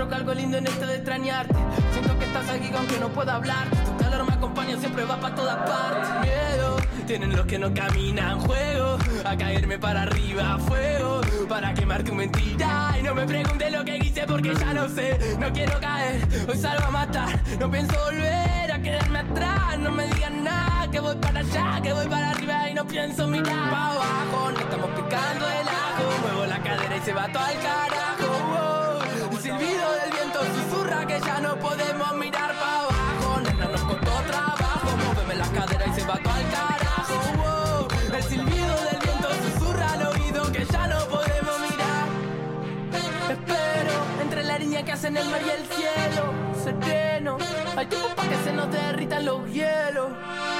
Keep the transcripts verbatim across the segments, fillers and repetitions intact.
encuentro que algo lindo en esto de extrañarte. Siento que estás aquí aunque no pueda hablar. Tu calor me acompaña, siempre va para todas partes. Miedo tienen los que no caminan, juego a caerme para arriba, fuego para quemar tu mentira. Y no me preguntes lo que hice porque ya no sé. No quiero caer, hoy salgo a matar. No pienso volver a quedarme atrás. No me digan nada, que voy para allá, que voy para arriba y no pienso mirar para abajo. No estamos picando el ajo. Muevo la cadera y se va todo al carajo. Wow. El silbido del viento susurra que ya no podemos mirar para abajo. Nena, nos costó trabajo. Móveme la cadera y se va todo al carajo. Wow. El silbido del viento susurra al oído que ya no podemos mirar. Espero entre la línea que hacen el mar y el cielo sereno. Hay tiempo para que se nos derritan los hielos.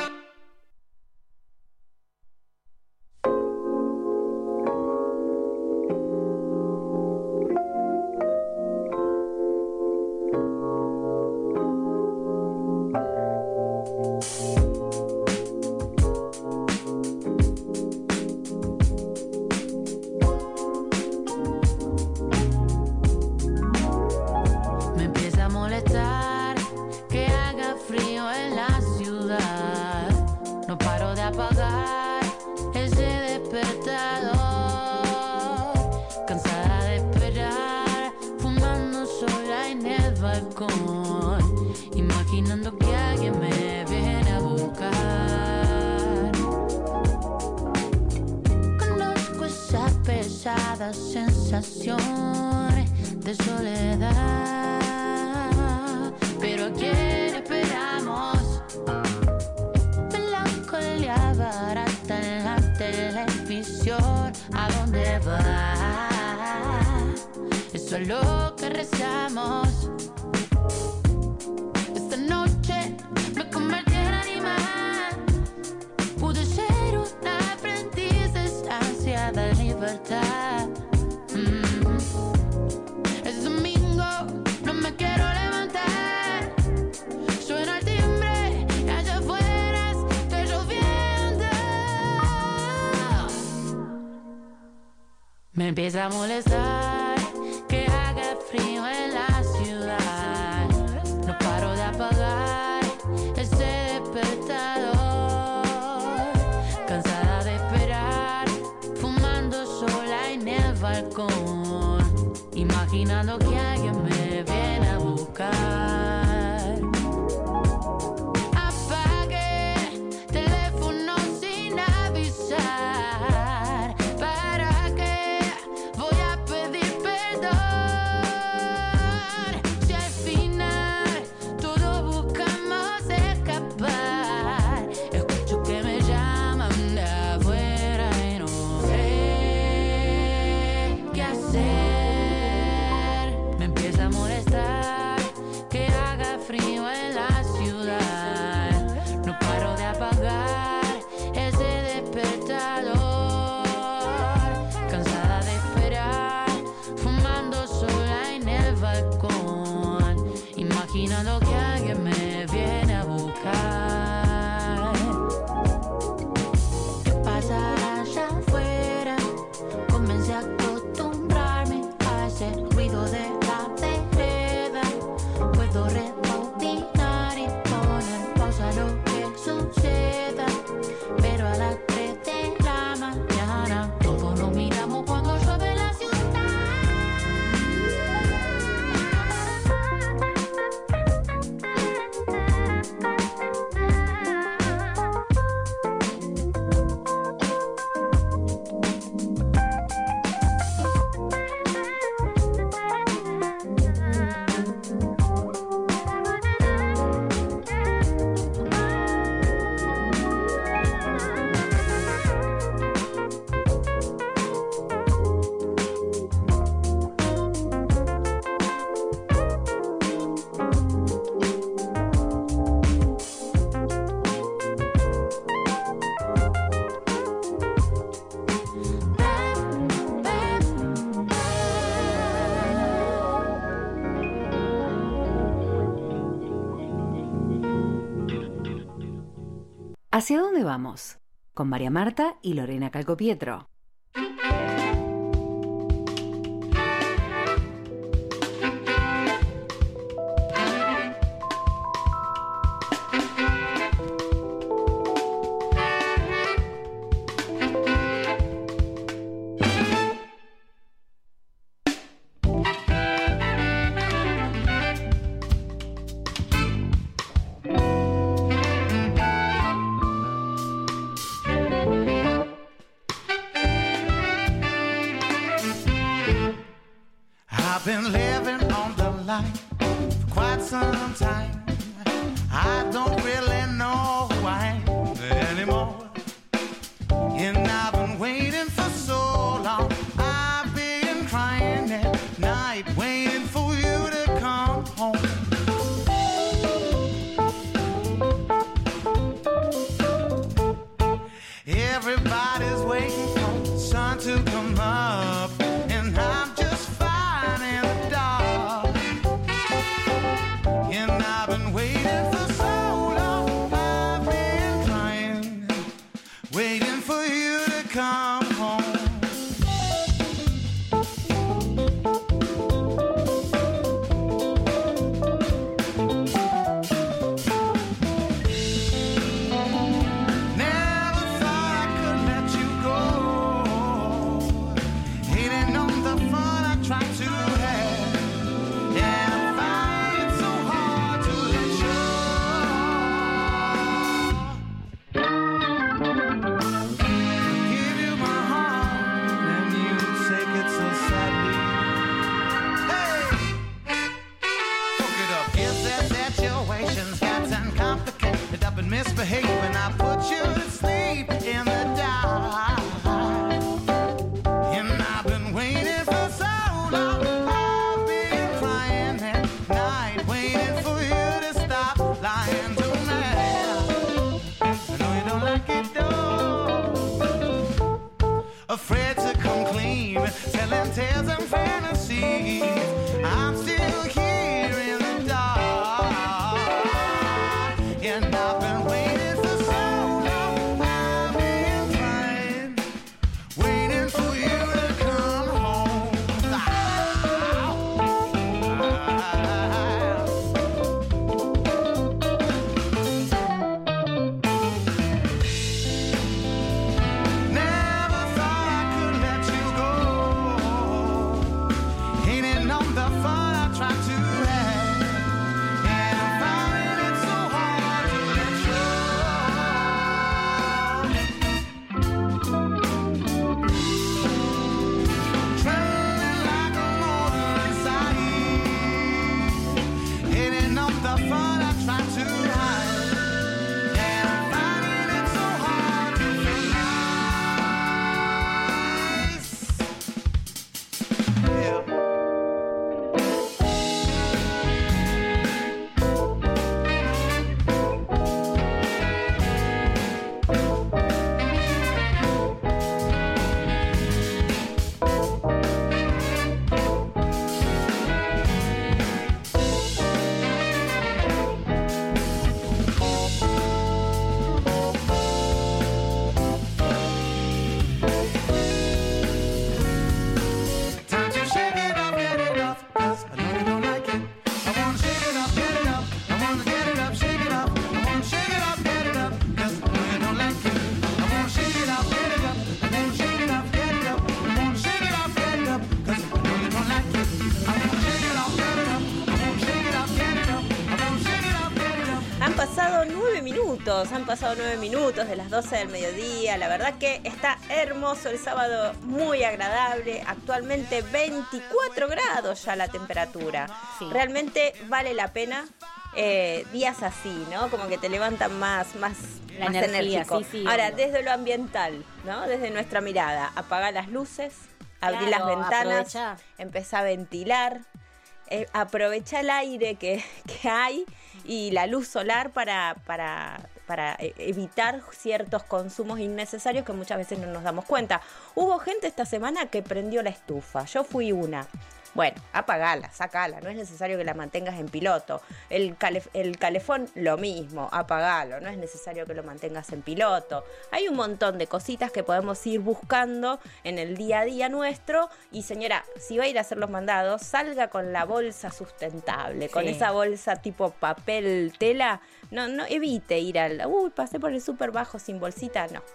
Imaginando que alguien me viene a buscar. Conozco esa pesada sensación de soledad, pero ¿a quién esperamos? Melancolía barata en la televisión. ¿A dónde va? Eso es lo que rezamos. Esta noche me convertí en animal. Pude ser una aprendiz de esta ansiada libertad. Mm. Es domingo, no me quiero levantar. Suena el timbre y allá afuera está lloviendo. Me empieza a molestar que haga frío en la ciudad. No paro de apagar ese despertador. Cansada de esperar, fumando sola en el balcón. Imaginando que alguien me viene a buscar. Apagué teléfono sin avisar. ¿Para qué voy a pedir perdón? Si al final todos buscamos escapar. Escucho que me llaman de afuera y no sé qué hacer. Me empieza a molestar que haga frío en la ciudad. No paro de apagar ese despertador. Cansada de esperar, fumando sola en el balcón. Imaginando que alguien me viene a buscar. ¿Qué pasa allá afuera? Comencé a acostumbrarme a ese ruido de la vereda. Puedo rebobinar y poner pausa a lo que suceda. Pero a las tres de la mañana todos nos miramos cuando llueve la ciudad. ¿Hacia dónde vamos? Con María Marta y Lorena Calcopietro. I've been living on the line for quite some time. I don't really know who I am anymore. And I've been waiting for so long. I've been crying at night, waiting for you to come home. Everybody's waiting for the sun to come up, and I'm just fine in the dark. And I've been waiting for so long. I've been crying, waiting for you to come home. Never thought I could let you go. Hating on the fun I tried to have. And I find it so hard to let you. Give you my heart and you take it so sadly. Hey, fuck it up. Guess that situation's gotten complicated. I've been misbehaving. I put you to sleep in the dark. And I've been waiting for so long. I've been crying at night, waiting for you to stop lying to me. I know you don't like it though. Afraid to come clean, telling tales and fantasies. I'm still here in the dark, and I've been waiting for so long. I've been crying, waiting for you to come home. Ah. Never thought I could let you go. Hating on the fun I tried to have. And I'm finding it so hard to let you. Trembling like a motor inside. Hating on the fun I tried to hide. And I'm finding it so hard to realize. Yeah. Time to shake it up, get it up, 'cause I know you don't like it. I wanna shake it up, get it up. I wanna get it up, shake it up. I wanna shake it up, get it up, 'cause I know you don't like it. I wanna shake it up, get it up. I wanna shake it up, get it up. I wanna shake it up, get it up, 'cause I know you don't like it. I wanna shake it up, get it up. I wanna shake it up, get it up. I wanna shake it up, get it up. Han pasado nueve minutos, han pasado nueve minutos de las doce del mediodía. La verdad que está hermoso el sábado, muy agradable. Actualmente veinticuatro grados ya la temperatura. Sí. Realmente vale la pena eh, días así, ¿no? Como que te levantan más, más, La más energía, enérgico. sí, sí, Ahora, obvio. desde lo ambiental, ¿no? Desde nuestra mirada, apagar las luces, abrir Claro, las ventanas, aprovechá. empezar a ventilar. Eh, aprovecha el aire que, que hay y la luz solar para, para, para eh, evitar ciertos consumos innecesarios que muchas veces no nos damos cuenta. Hubo gente esta semana que prendió la estufa, yo fui una. Bueno, apagala, sacala, no es necesario que la mantengas en piloto. El, calef- el calefón, lo mismo, apagalo, no es necesario que lo mantengas en piloto. Hay un montón de cositas que podemos ir buscando en el día a día nuestro. Y señora, si va a ir a hacer los mandados, salga con la bolsa sustentable, con Sí. esa bolsa tipo papel, tela. No, no evite ir al, uy, pasé por el súper bajo sin bolsita, no.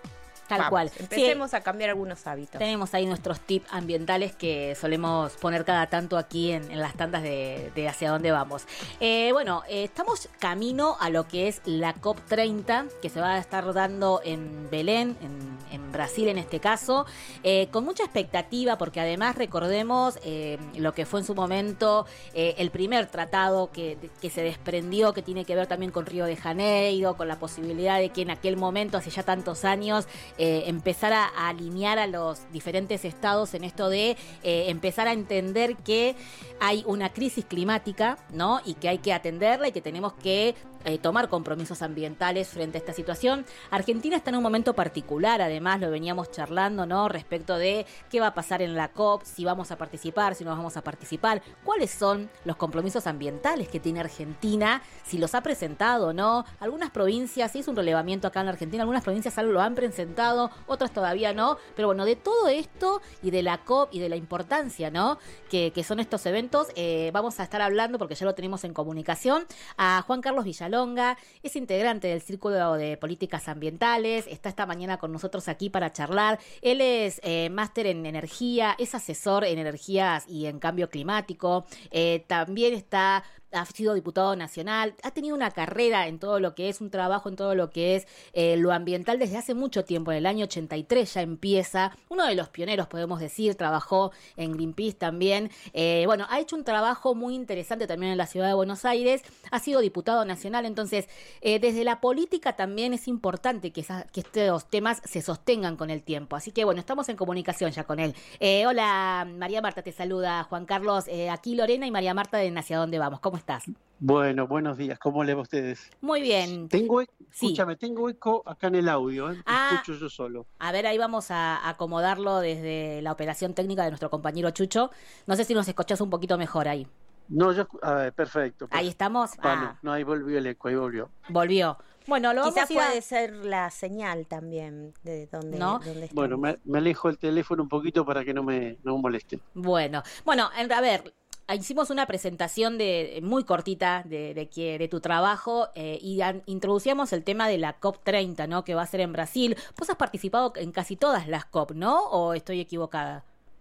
Tal Vamos, cual. Empecemos Sí. a cambiar algunos hábitos. Tenemos ahí nuestros tips ambientales que solemos poner cada tanto aquí en, en las tandas de, de hacia dónde vamos. Eh, bueno, eh, estamos camino a lo que es la COP treinta, que se va a estar dando en Belén, en, en Brasil en este caso, eh, con mucha expectativa, porque además recordemos eh, lo que fue en su momento eh, el primer tratado que, que se desprendió, que tiene que ver también con Río de Janeiro, con la posibilidad de que en aquel momento, hace ya tantos años, Eh, empezar a, a alinear a los diferentes estados en esto de eh, empezar a entender que hay una crisis climática, ¿no? Y que hay que atenderla y que tenemos que eh, tomar compromisos ambientales frente a esta situación. Argentina está en un momento particular, además lo veníamos charlando, ¿no? Respecto de qué va a pasar en la COP, si vamos a participar, si no vamos a participar, cuáles son los compromisos ambientales que tiene Argentina, si los ha presentado o no. Algunas provincias, se hizo un relevamiento acá en la Argentina, algunas provincias algo lo han presentado, otras todavía no, pero bueno, de todo esto y de la COP y de la importancia, ¿no? Que, que son estos eventos, eh, vamos a estar hablando, porque ya lo tenemos en comunicación, a Juan Carlos Villalonga, es integrante del Círculo de Políticas Ambientales, está esta mañana con nosotros aquí para charlar. Él es eh, máster en energía, es asesor en energías y en cambio climático, eh, también está... ha sido diputado nacional, ha tenido una carrera en todo lo que es, un trabajo en todo lo que es eh, lo ambiental desde hace mucho tiempo. En el año ochenta y tres ya empieza, uno de los pioneros podemos decir, trabajó en Greenpeace también. Eh, bueno, ha hecho un trabajo muy interesante también en la ciudad de Buenos Aires, ha sido diputado nacional, entonces eh, desde la política también es importante que, esa, que estos temas se sostengan con el tiempo. Así que bueno, estamos en comunicación ya con él. Eh, hola, María Marta, te saluda Juan Carlos, eh, aquí Lorena y María Marta de Hacia Dónde Vamos. ¿Cómo estás? Bueno, buenos días, ¿cómo les va a ustedes? Muy bien. Tengo, e- Sí. escúchame, tengo eco acá en el audio, ¿eh? Ah. Escucho yo solo. A ver, ahí vamos a acomodarlo desde la operación técnica de nuestro compañero Chucho. No sé si nos escuchás un poquito mejor ahí. No, yo, escu- a ver, perfecto. Ahí estamos. Ah, no, Ah, no, ahí volvió el eco, ahí volvió. volvió. Bueno, lo vamos Quizás a ir a- puede ser la señal también de donde, ¿No? donde Bueno, estamos. me, me alejo el teléfono un poquito para que no me, no me moleste. Bueno, bueno, en- a ver, hicimos una presentación de muy cortita de, de, que, de tu trabajo eh, y an- introducíamos el tema de la COP treinta, ¿no? Que va a ser en Brasil. Vos has participado en casi todas las COP, ¿no? ¿O estoy equivocada?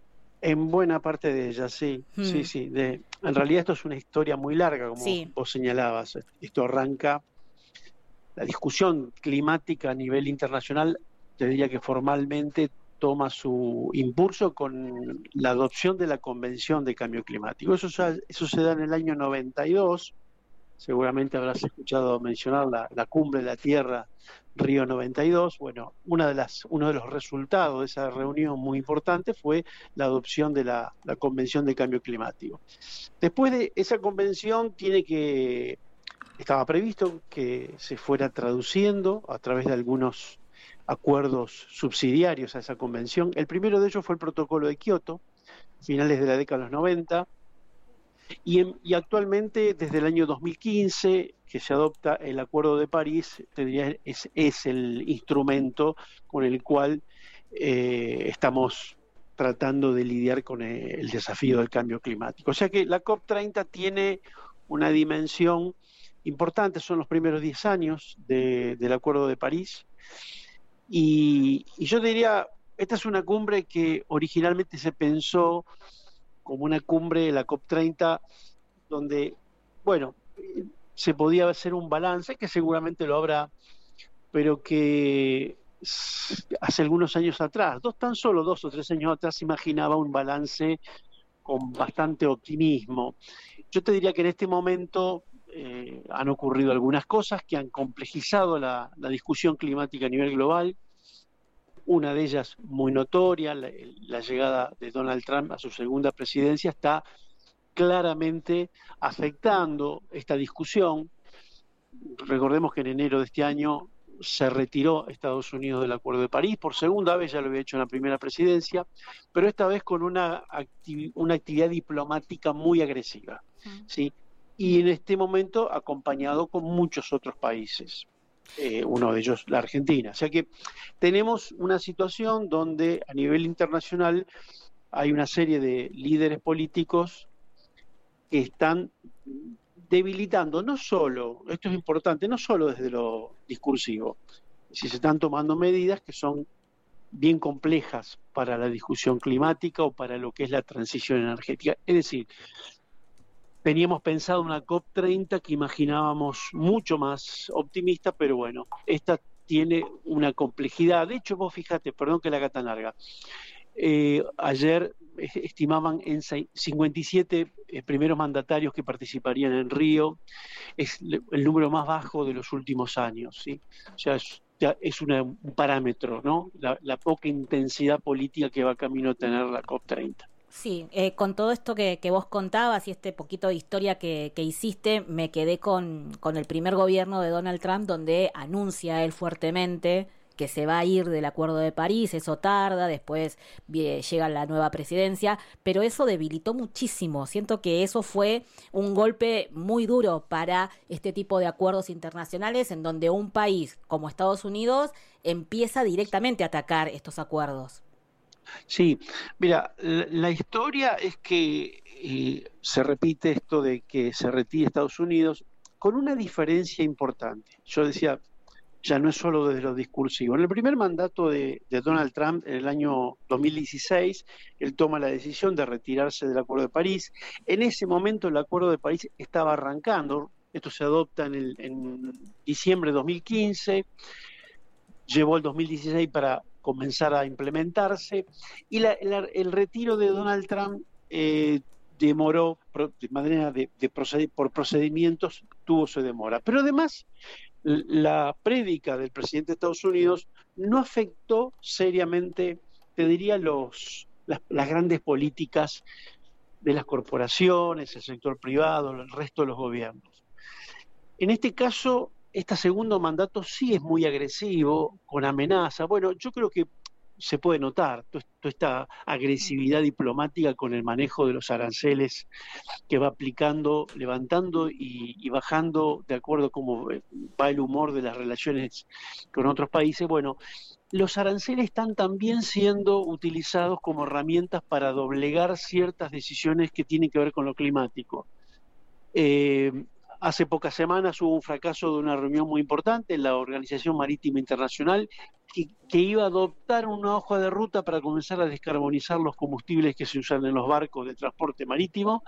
En buena parte de ellas, sí, Hmm. sí, sí. De, en realidad esto es una historia muy larga, como Sí. vos señalabas. Esto arranca, la discusión climática a nivel internacional, te diría que formalmente toma su impulso con la adopción de la Convención de Cambio Climático. Eso, ya- eso se da en el año noventa y dos, seguramente habrás escuchado mencionar la, la Cumbre de la Tierra, Río noventa y dos. Bueno, una de las, uno de los resultados de esa reunión muy importante fue la adopción de la, la Convención de Cambio Climático. Después de esa convención tiene que, estaba previsto que se fuera traduciendo a través de algunos acuerdos subsidiarios a esa convención. El primero de ellos fue el Protocolo de Kioto, finales de la década de los noventa, y, en- y actualmente desde el año dos mil quince que se adopta el Acuerdo de París, te diría, es, es el instrumento con el cual eh, estamos tratando de lidiar con el, el desafío del cambio climático. O sea que la COP treinta tiene una dimensión importante, son los primeros diez años de- del Acuerdo de París. Y, y yo diría, esta es una cumbre que originalmente se pensó como una cumbre, la COP treinta, donde, bueno, eh, se podía hacer un balance, que seguramente lo habrá, pero que s- hace algunos años atrás, dos tan solo dos o tres años atrás, se imaginaba un balance con bastante optimismo. Yo te diría que en este momento eh, han ocurrido algunas cosas que han complejizado la, la discusión climática a nivel global. Una de ellas muy notoria, la, la llegada de Donald Trump a su segunda presidencia, está claramente afectando esta discusión. Recordemos que en enero de este año se retiró Estados Unidos del Acuerdo de París, por segunda vez, ya lo había hecho en la primera presidencia, pero esta vez con una, acti- una actividad diplomática muy agresiva, ¿sí? Y en este momento acompañado con muchos otros países, eh, uno de ellos la Argentina. O sea que tenemos una situación donde a nivel internacional hay una serie de líderes políticos que están debilitando, no solo, esto es importante, no solo desde lo discursivo, si se están tomando medidas que son bien complejas para la discusión climática o para lo que es la transición energética. Es decir, teníamos pensado una COP treinta que imaginábamos mucho más optimista, pero bueno, esta tiene una complejidad. De hecho, vos fíjate, perdón que la haga tan larga, eh, ayer estimaban en cincuenta y siete eh, primeros mandatarios que participarían en Río, es el número más bajo de los últimos años, ¿sí? O sea, es, es una, un parámetro, ¿no? La, la poca intensidad política que va camino a tener la COP treinta. Sí, eh, con todo esto que, que vos contabas y este poquito de historia que, que hiciste, me quedé con, con el primer gobierno de Donald Trump, donde anuncia él fuertemente que se va a ir del Acuerdo de París. Eso tarda, después eh, llega la nueva presidencia, pero eso debilitó muchísimo. Siento que eso fue un golpe muy duro para este tipo de acuerdos internacionales, en donde un país como Estados Unidos empieza directamente a atacar estos acuerdos. Sí, mira, la, la historia es que eh, se repite esto de que se retire Estados Unidos con una diferencia importante. Yo decía, ya no es solo desde lo discursivo. En el primer mandato de, de Donald Trump, en el año dos mil dieciséis, él toma la decisión de retirarse del Acuerdo de París. En ese momento el Acuerdo de París estaba arrancando. Esto se adopta en, el, en diciembre de dos mil quince. Llevó el dos mil dieciséis para comenzar a implementarse, y la, la, el retiro de Donald Trump eh, demoró, de manera de, de proced, por procedimientos tuvo su demora. Pero además, la prédica del presidente de Estados Unidos no afectó seriamente, te diría, los, las, las grandes políticas de las corporaciones, el sector privado, el resto de los gobiernos. En este caso, este segundo mandato sí es muy agresivo, con amenaza. Bueno, yo creo que se puede notar toda esta agresividad diplomática con el manejo de los aranceles que va aplicando, levantando y, y bajando de acuerdo a cómo va el humor de las relaciones con otros países. Bueno, los aranceles están también siendo utilizados como herramientas para doblegar ciertas decisiones que tienen que ver con lo climático. Eh, Hace pocas semanas hubo un fracaso de una reunión muy importante en la Organización Marítima Internacional que, que iba a adoptar una hoja de ruta para comenzar a descarbonizar los combustibles que se usan en los barcos de transporte marítimo,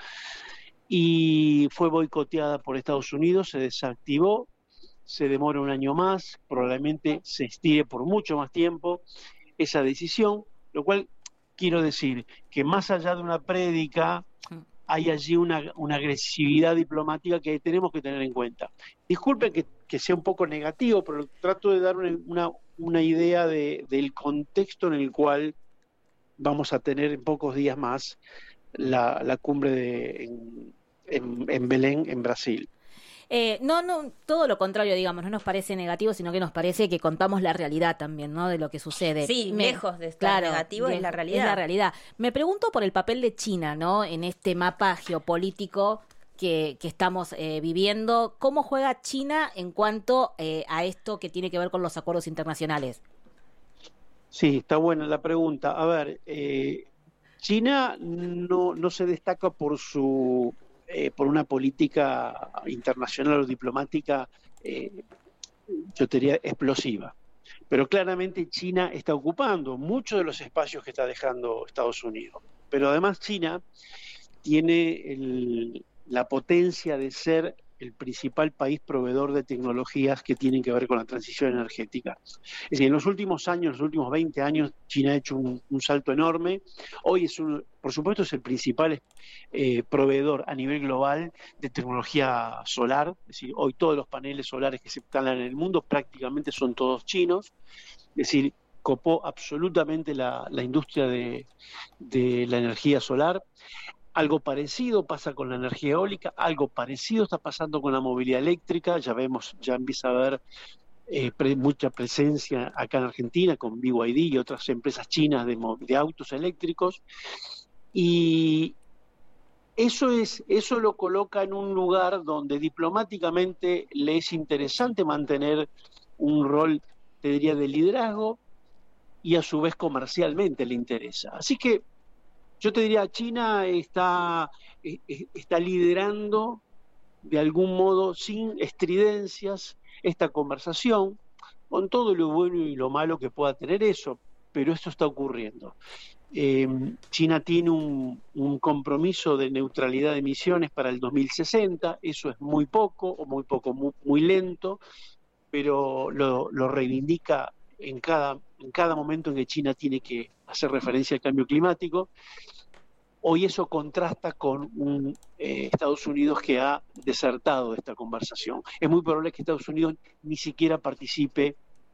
y fue boicoteada por Estados Unidos, se desactivó, se demora un año más, probablemente se estire por mucho más tiempo esa decisión, lo cual quiero decir que más allá de una prédica, hay allí una, una agresividad diplomática que tenemos que tener en cuenta. Disculpen que, que sea un poco negativo, pero trato de dar una, una, una idea de, del contexto en el cual vamos a tener en pocos días más la, la cumbre de, en, en, en Belén, en Brasil. Eh, no, no, todo lo contrario, digamos, no nos parece negativo, sino que nos parece que contamos la realidad también, ¿no? De lo que sucede. Sí, Me, lejos de estar claro, negativo, de, es la realidad. Es la realidad. Me pregunto por el papel de China, ¿no? En este mapa geopolítico que, que estamos eh, viviendo. ¿Cómo juega China en cuanto eh, a esto que tiene que ver con los acuerdos internacionales? Sí, está buena la pregunta. A ver, eh, China no, no se destaca por su... Eh, por una política internacional o diplomática, eh, yo diría, explosiva. Pero claramente China está ocupando muchos de los espacios que está dejando Estados Unidos. Pero además China tiene el, la potencia de ser el principal país proveedor de tecnologías que tienen que ver con la transición energética. Es decir, en los últimos años, en los últimos veinte años, China ha hecho un, un salto enorme. Hoy es un, por supuesto, es el principal eh, proveedor a nivel global de tecnología solar. Es decir, hoy todos los paneles solares que se instalan en el mundo prácticamente son todos chinos. Es decir, copó absolutamente la, la industria de, de la energía solar. Algo parecido pasa con la energía eólica, algo parecido está pasando con la movilidad eléctrica. Ya vemos, ya empieza a haber eh, pre, mucha presencia acá en Argentina con B Y D y otras empresas chinas de, de autos eléctricos. Y eso, es, eso lo coloca en un lugar donde diplomáticamente le es interesante mantener un rol, te diría, de liderazgo, y a su vez comercialmente le interesa. Así que yo te diría, China está, está liderando de algún modo, sin estridencias, esta conversación, con todo lo bueno y lo malo que pueda tener eso. pero esto está ocurriendo. Eh, China tiene un, un compromiso de neutralidad de emisiones para el dos mil sesenta, eso es muy poco, o muy poco, muy, muy lento, pero lo, lo reivindica en cada, en cada momento en que China tiene que hacer referencia al cambio climático. Hoy eso contrasta con un eh, Estados Unidos que ha desertado de esta conversación. Es muy probable que Estados Unidos ni siquiera participe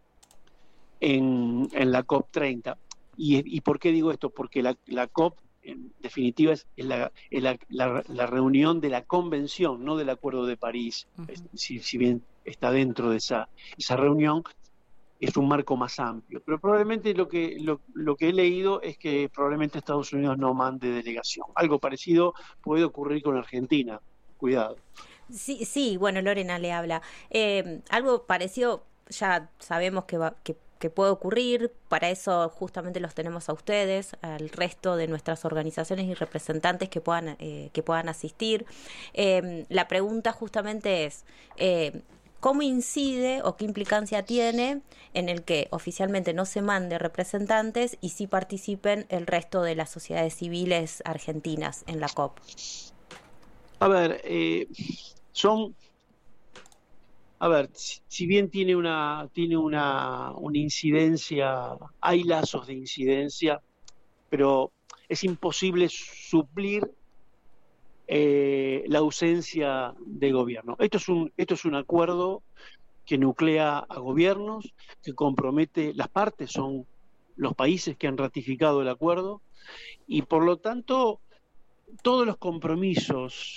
en, en la COP treinta. ¿Y, y por qué digo esto? Porque la, la COP, en definitiva, es, es, la, es la, la, la reunión de la convención, no del Acuerdo de París. Uh-huh. si, si bien está dentro de esa, esa reunión, es un marco más amplio. Pero probablemente lo que, lo, lo que he leído es que probablemente Estados Unidos no mande delegación. Algo parecido puede ocurrir con Argentina. Cuidado. Sí, sí, bueno, Lorena le habla. Eh, algo parecido ya sabemos que va, que que puede ocurrir, para eso justamente los tenemos a ustedes, al resto de nuestras organizaciones y representantes que puedan, eh, que puedan asistir. Eh, la pregunta justamente es, eh, ¿cómo incide o qué implicancia tiene en el que oficialmente no se mande representantes y sí participen el resto de las sociedades civiles argentinas en la COP? A ver, eh, son... A ver, si bien tiene una, tiene una, una incidencia, hay lazos de incidencia, pero es imposible suplir eh, la ausencia de gobierno. Esto es un, esto es un acuerdo que nuclea a gobiernos, que compromete, las partes son los países que han ratificado el acuerdo, y por lo tanto todos los compromisos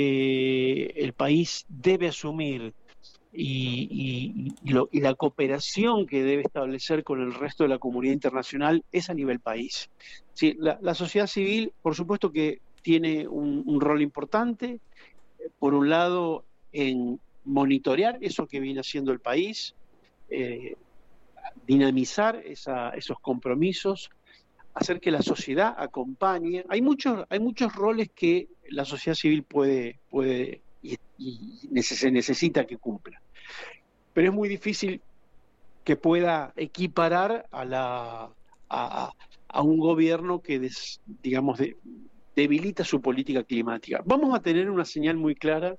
que el país debe asumir Y, y, y, lo, y la cooperación que debe establecer con el resto de la comunidad internacional es a nivel país. Sí, la, la sociedad civil, por supuesto que tiene un, un rol importante, por un lado en monitorear eso que viene haciendo el país, eh, dinamizar esa, esos compromisos, hacer que la sociedad acompañe. Hay muchos, hay muchos roles que la sociedad civil puede, puede y, y se necesita que cumpla. Pero es muy difícil que pueda equiparar a, la, a, a un gobierno que, des, digamos, de, debilita su política climática. Vamos a tener una señal muy clara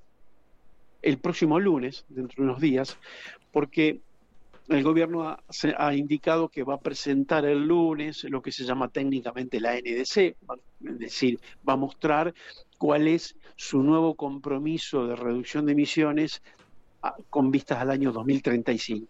el próximo lunes, dentro de unos días, porque el gobierno ha, ha indicado que va a presentar el lunes lo que se llama técnicamente la N D C, es decir, va a mostrar cuál es su nuevo compromiso de reducción de emisiones a, con vistas al año dos mil treinta y cinco.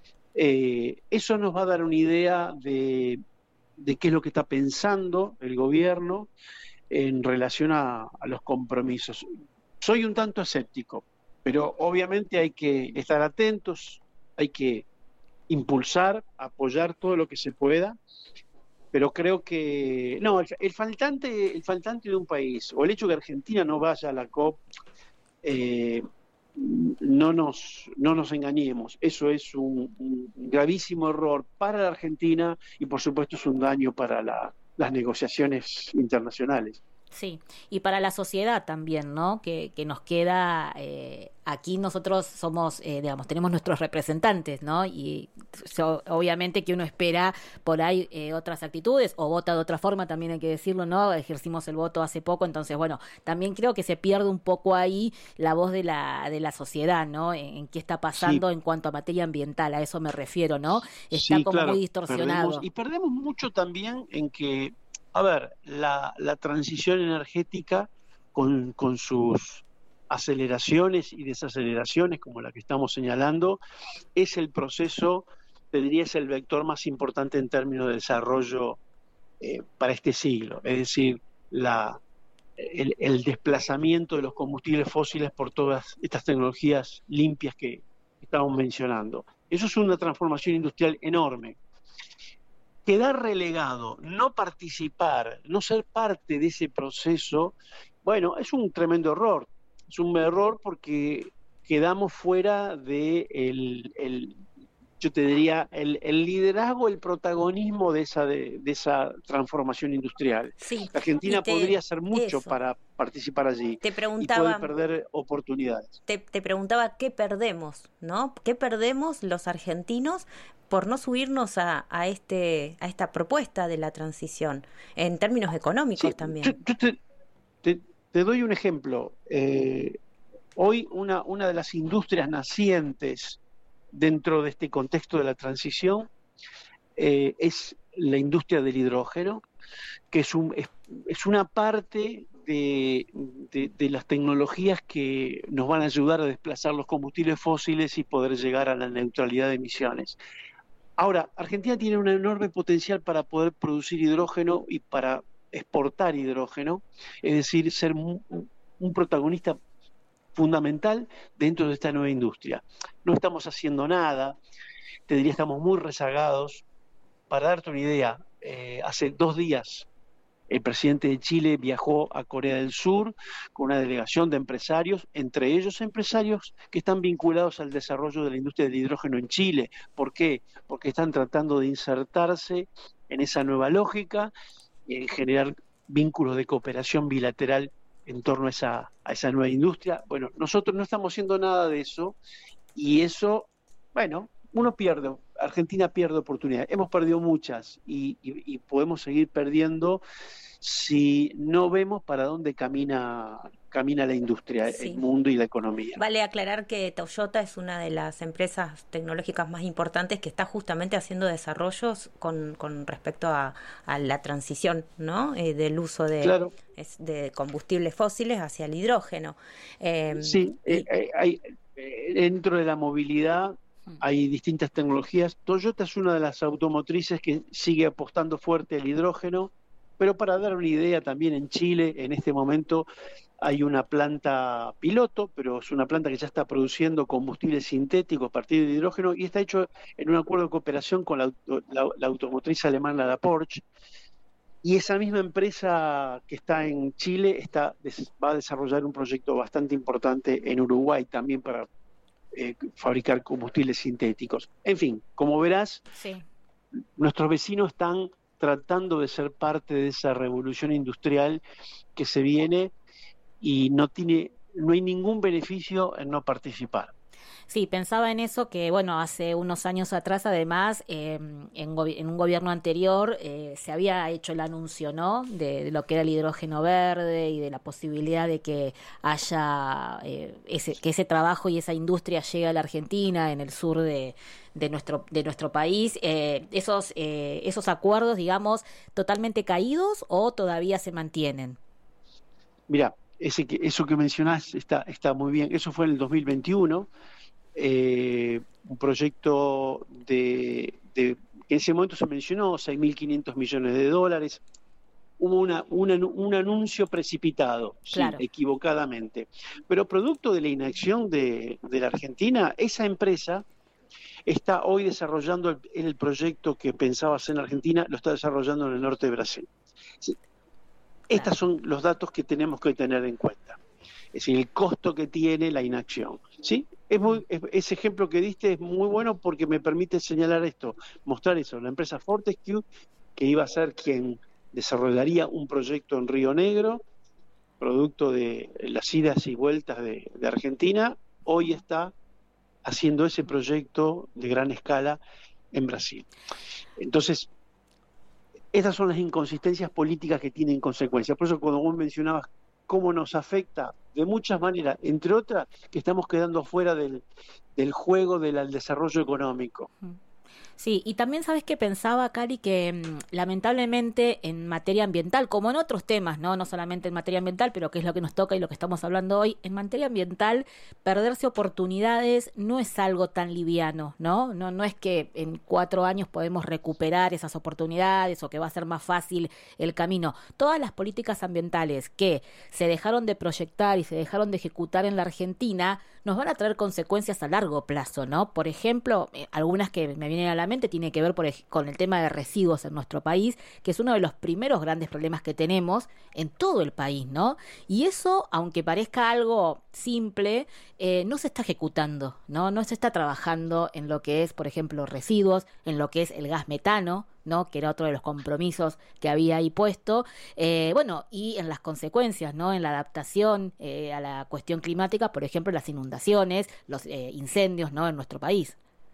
Eh, eso nos va a dar una idea de, de qué es lo que está pensando el gobierno en relación a, a los compromisos. Soy un tanto escéptico, pero obviamente hay que estar atentos, hay que impulsar, apoyar todo lo que se pueda, pero creo que no, el, el faltante el faltante de un país, o el hecho que Argentina no vaya a la COP, eh, no nos no nos engañemos, eso es un, un gravísimo error para la Argentina y por supuesto es un daño para la, las negociaciones internacionales. Sí, y para la sociedad también, ¿no? Que, que nos queda, eh, aquí nosotros somos, eh, digamos, tenemos nuestros representantes, ¿no? Y so, obviamente que uno espera por ahí eh, otras actitudes, o vota de otra forma, también hay que decirlo, ¿no? Ejercimos el voto hace poco, entonces, bueno, también creo que se pierde un poco ahí la voz de la de la sociedad, ¿no? En, en qué está pasando sí. En cuanto a materia ambiental, a eso me refiero, ¿no? Está sí, como claro, muy distorsionado. Perdemos, y perdemos mucho también en que a ver, la, la transición energética con, con sus aceleraciones y desaceleraciones, como la que estamos señalando, es el proceso, te diría, es el vector más importante en términos de desarrollo eh, para este siglo. Es decir, la, el, el desplazamiento de los combustibles fósiles por todas estas tecnologías limpias que estamos mencionando. Eso es una transformación industrial enorme. Quedar relegado, no participar, no ser parte de ese proceso, bueno, es un tremendo error. Es un error porque quedamos fuera de el, el, yo te diría, el, el liderazgo, el protagonismo de esa, de, de esa transformación industrial. Sí. La Argentina Y te- podría hacer mucho eso. para participar allí Te y preguntaba, puede perder oportunidades. te, te preguntaba qué perdemos, ¿no? ¿Qué perdemos los argentinos por no subirnos a, a este a esta propuesta de la transición en términos económicos Sí, también? yo- yo te, te- te doy un ejemplo. Eh, hoy una, una de las industrias nacientes dentro de este contexto de la transición eh, es la industria del hidrógeno, que es, un, es, es una parte de, de- de las tecnologías que nos van a ayudar a desplazar los combustibles fósiles y poder llegar a la neutralidad de emisiones. Ahora, Argentina tiene un enorme potencial para poder producir hidrógeno y para exportar hidrógeno, es decir, ser un, un protagonista fundamental dentro de esta nueva industria. No estamos haciendo nada, te diría estamos muy rezagados. Para darte una idea, eh, hace dos días el presidente de Chile viajó a Corea del Sur con una delegación de empresarios, entre ellos empresarios que están vinculados al desarrollo de la industria del hidrógeno en Chile. ¿Por qué? Porque están tratando de insertarse en esa nueva lógica y en generar vínculos de cooperación bilateral en torno a esa, a esa nueva industria. Bueno, nosotros no estamos haciendo nada de eso y eso, bueno, uno pierde, Argentina pierde oportunidades. Hemos perdido muchas y, y, y podemos seguir perdiendo si no vemos para dónde camina, camina la industria, Sí. el mundo y la economía. Vale aclarar que Toyota es una de las empresas tecnológicas más importantes que está justamente haciendo desarrollos con, con respecto a, a la transición, ¿no? Eh, del uso de, Claro. es- de combustibles fósiles hacia el hidrógeno. Eh, Sí, y- eh, eh, hay, eh, dentro de la movilidad hay distintas tecnologías. Toyota es una de las automotrices que sigue apostando fuerte al hidrógeno, pero para dar una idea, también en Chile, en este momento, hay una planta piloto, pero es una planta que ya está produciendo combustible sintético a partir de hidrógeno y está hecho en un acuerdo de cooperación con la, auto- la- la automotriz alemana, la Porsche. Y esa misma empresa que está en Chile está, des- va a desarrollar un proyecto bastante importante en Uruguay también para eh, fabricar combustibles sintéticos. En fin, como verás, Sí. nuestros vecinos están tratando de ser parte de esa revolución industrial que se viene y no tiene, no hay ningún beneficio en no participar. Sí, pensaba en eso que, bueno, hace unos años atrás, además, eh, en, gobi- en un gobierno anterior eh, se había hecho el anuncio, ¿no?, de, de lo que era el hidrógeno verde y de la posibilidad de que haya eh, ese, que ese trabajo y esa industria llegue a la Argentina, en el sur de, de nuestro de nuestro país. Eh, esos eh, esos acuerdos, digamos, totalmente caídos o todavía se mantienen. Mira, ese que, eso que mencionás está, está muy bien. Eso fue en el dos mil veintiuno. Eh, un proyecto de, de que en ese momento se mencionó seis mil quinientos millones de dólares. Hubo una, una- un anuncio precipitado, sí, Claro. equivocadamente. Pero producto de la inacción de, de la Argentina, esa empresa está hoy desarrollando el, el proyecto que pensaba hacer en Argentina, lo está desarrollando en el norte de Brasil. Sí. Estos son los datos que tenemos que tener en cuenta. Es decir, el costo que tiene la inacción. ¿Sí? Es muy, es- ese ejemplo que diste es muy bueno porque me permite señalar esto, mostrar eso. La empresa Fortescue, que iba a ser quien desarrollaría un proyecto en Río Negro, producto de las idas y vueltas de, de Argentina, hoy está haciendo ese proyecto de gran escala en Brasil. Entonces, estas son las inconsistencias políticas que tienen consecuencias. Por eso cuando vos mencionabas cómo nos afecta, de muchas maneras, entre otras, que estamos quedando fuera del, del juego del al desarrollo económico. Sí, y también sabes que pensaba, Cari, que mm, lamentablemente en materia ambiental, como en otros temas, ¿no? No solamente en materia ambiental, pero que es lo que nos toca y lo que estamos hablando hoy, en materia ambiental, perderse oportunidades no es algo tan liviano, ¿no? No, no es que en cuatro años podemos recuperar esas oportunidades o que va a ser más fácil el camino. Todas las políticas ambientales que se dejaron de proyectar y se dejaron de ejecutar en la Argentina nos van a traer consecuencias a largo plazo, ¿no? Por ejemplo, eh, algunas que me vienen viene a la mente tiene que ver por ej- con el tema de residuos en nuestro país, que es uno de los primeros grandes problemas que tenemos en todo el país, ¿no? Y eso, aunque parezca algo simple, eh, no se está ejecutando, ¿no? No se está trabajando en lo que es, por ejemplo, residuos, en lo que es el gas metano, ¿no? Que era otro de los compromisos que había ahí puesto, eh, bueno, y en las consecuencias, ¿no? En la adaptación eh, a la cuestión climática, por ejemplo, las inundaciones, los eh, incendios, ¿no? En nuestro país.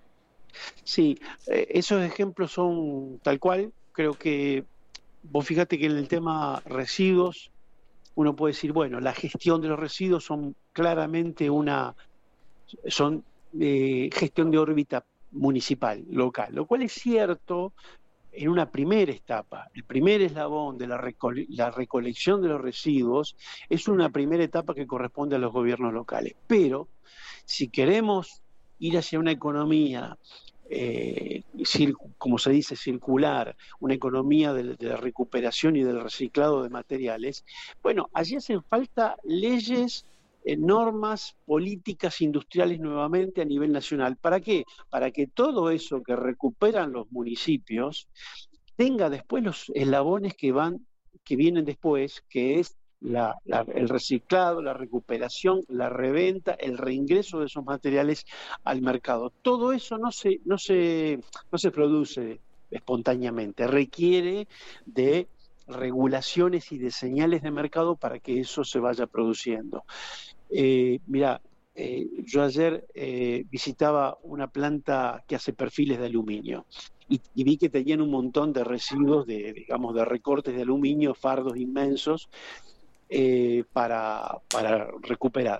Sí, eh, esos ejemplos son tal cual. Creo que vos fíjate que en el tema residuos, uno puede decir, bueno, la gestión de los residuos son claramente una, son eh, gestión de órbita municipal, local, lo cual es cierto en una primera etapa. El primer eslabón de la, recole la recolección de los residuos es una primera etapa que corresponde a los gobiernos locales. Pero si queremos ir hacia una economía, eh, como se dice, circular, una economía de, de la recuperación y del reciclado de materiales, bueno, allí hacen falta leyes, eh, normas, políticas industriales nuevamente a nivel nacional. ¿Para qué? Para que todo eso que recuperan los municipios tenga después los eslabones que van, que vienen después, que es La, la, el reciclado, la recuperación, la reventa, el reingreso de esos materiales al mercado. Todo eso no se, no se, no se produce espontáneamente, requiere de regulaciones y de señales de mercado para que eso se vaya produciendo. Eh, mira, eh, yo ayer eh, visitaba una planta que hace perfiles de aluminio y, y vi que tenían un montón de residuos, de, digamos, de recortes de aluminio, fardos inmensos, Eh, para, para recuperar.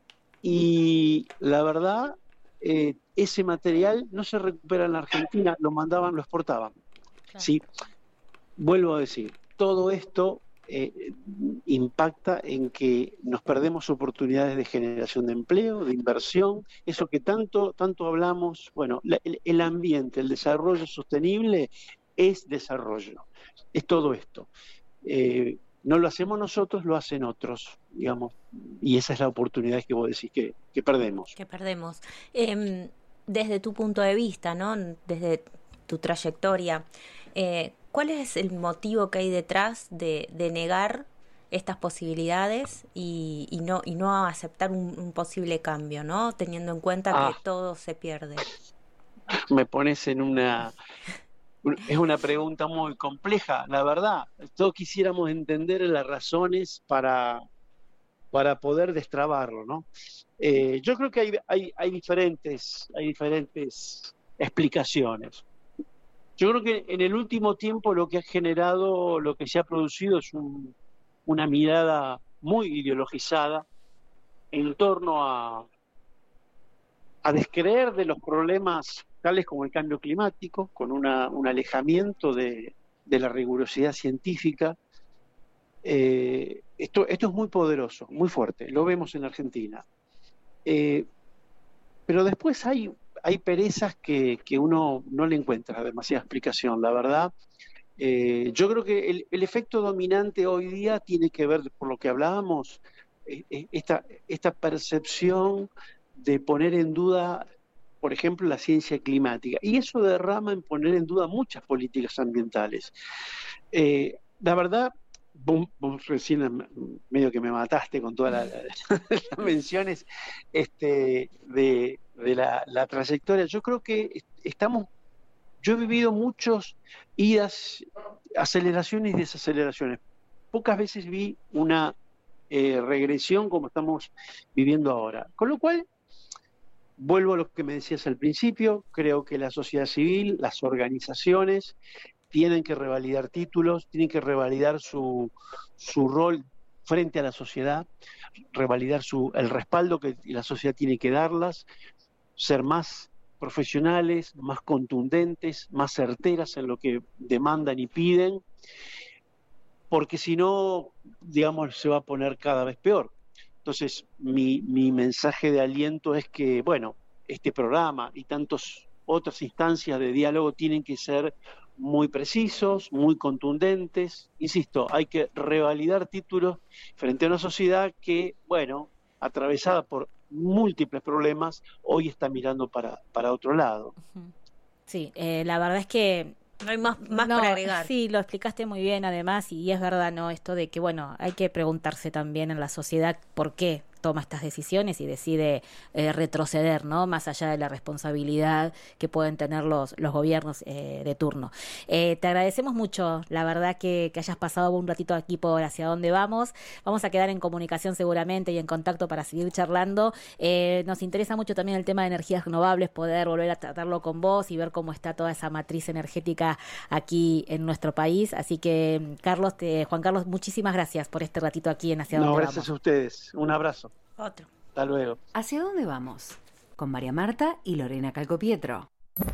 Y la verdad, eh, ese material no se recupera en la Argentina, lo mandaban, lo exportaban. Claro. ¿Sí? Vuelvo a decir, todo esto eh, impacta en que nos perdemos oportunidades de generación de empleo, de inversión, eso que tanto, tanto hablamos. Bueno, la, el, el ambiente, el desarrollo sostenible es desarrollo, es todo esto. Eh, No lo hacemos nosotros, lo hacen otros, digamos, y esa es la oportunidad que vos decís que, que perdemos. Que perdemos. Eh, desde tu punto de vista, ¿no? Desde tu trayectoria, eh, ¿cuál es el motivo que hay detrás de, de negar estas posibilidades y, y no y no aceptar un, un posible cambio, ¿no? Teniendo en cuenta ah, que todo se pierde. Me pones en una... Es una pregunta muy compleja, la verdad. Todos quisiéramos entender las razones para, para poder destrabarlo, ¿no? Eh, yo creo que hay, hay, hay, diferentes, hay diferentes explicaciones. Yo creo que en el último tiempo lo que ha generado, lo que se ha producido es un, una mirada muy ideologizada en torno a, a descreer de los problemas tales como el cambio climático, con una, un alejamiento de, de la rigurosidad científica. Eh, esto, esto es muy poderoso, muy fuerte, lo vemos en Argentina. Eh, pero después hay, hay perezas que, que uno no le encuentra demasiada explicación, la verdad. Eh, yo creo que el, el efecto dominante hoy día tiene que ver, por lo que hablábamos, eh, esta, esta percepción de poner en duda, por ejemplo, la ciencia climática. Y eso derrama en poner en duda muchas políticas ambientales. Eh, la verdad, vos, vos recién medio que me mataste con todas la, la, las menciones este, de, de la, la trayectoria. Yo creo que estamos... Yo he vivido muchos idas, aceleraciones y desaceleraciones. Pocas veces vi una eh, regresión como estamos viviendo ahora. Con lo cual, vuelvo a lo que me decías al principio, creo que la sociedad civil, las organizaciones, tienen que revalidar títulos, tienen que revalidar su, su rol frente a la sociedad, revalidar su, el respaldo que la sociedad tiene que darlas, ser más profesionales, más contundentes, más certeras en lo que demandan y piden, porque si no, digamos, se va a poner cada vez peor. Entonces, mi, mi mensaje de aliento es que, bueno, este programa y tantas otras instancias de diálogo tienen que ser muy precisos, muy contundentes. Insisto, hay que revalidar títulos frente a una sociedad que, bueno, atravesada por múltiples problemas, hoy está mirando para, para otro lado. Sí, eh, la verdad es que No hay más, más no, para agregar. Sí, lo explicaste muy bien además y es verdad, ¿no? Esto de que, bueno, hay que preguntarse también en la sociedad por qué toma estas decisiones y decide eh, retroceder, ¿no? Más allá de la responsabilidad que pueden tener los, los gobiernos eh, de turno. Eh, te agradecemos mucho, la verdad, que, que hayas pasado un ratito aquí por Hacia Dónde Vamos. Vamos a quedar en comunicación seguramente y en contacto para seguir charlando. Eh, nos interesa mucho también el tema de energías renovables, poder volver a tratarlo con vos y ver cómo está toda esa matriz energética aquí en nuestro país. Así que, Carlos, te, Juan Carlos, muchísimas gracias por este ratito aquí en Hacia No, Dónde gracias Vamos. a ustedes. Un abrazo. Otro. Hasta luego. ¿Hacia dónde vamos? Con María Marta y Lorena Calcopietro.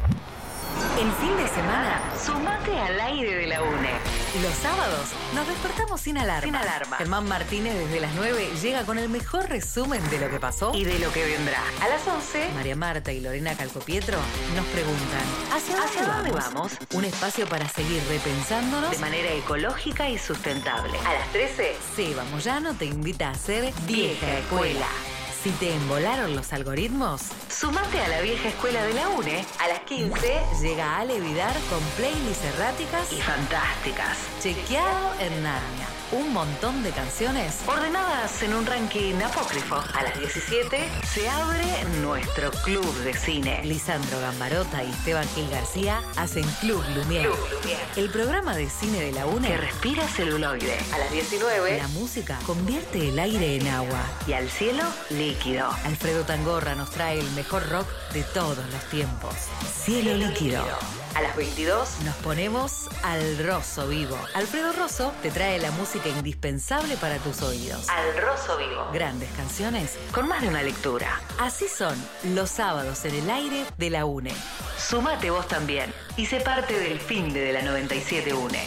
El fin de semana, sumate al aire de la UNE. Los sábados nos despertamos sin alarma. Sin alarma. Germán Martínez desde las nueve llega con el mejor resumen de lo que pasó y de lo que vendrá. A las once, María Marta y Lorena Calcopietro nos preguntan ¿Hacia dónde, ¿Hacia dónde vamos? vamos? Un espacio para seguir repensándonos de manera ecológica y sustentable. A las trece, Seba Moyano te invita a hacer Vieja Escuela. Si te embolaron los algoritmos, sumate a la vieja escuela de la UNE. A las quince llega Ale Vidar con playlists erráticas y fantásticas. Chequeado en Narnia. Un montón de canciones ordenadas en un ranking apócrifo. A las diecisiete se abre nuestro club de cine. Lisandro Gambarota y Esteban Gil García hacen Club Lumière. Club Lumière. El programa de cine de la UNE que respira celuloide. A las diecinueve la música convierte el aire en agua y al cielo líquido. Alfredo Tangorra nos trae el mejor rock de todos los tiempos. Cielo líquido. A las veintidós nos ponemos al Rosso Vivo. Alfredo Rosso te trae la música indispensable para tus oídos. Al Rosso Vivo. Grandes canciones con más de una lectura. Así son los sábados en el aire de la UNE. Sumate vos también y sé parte del fin de la noventa y siete UNE.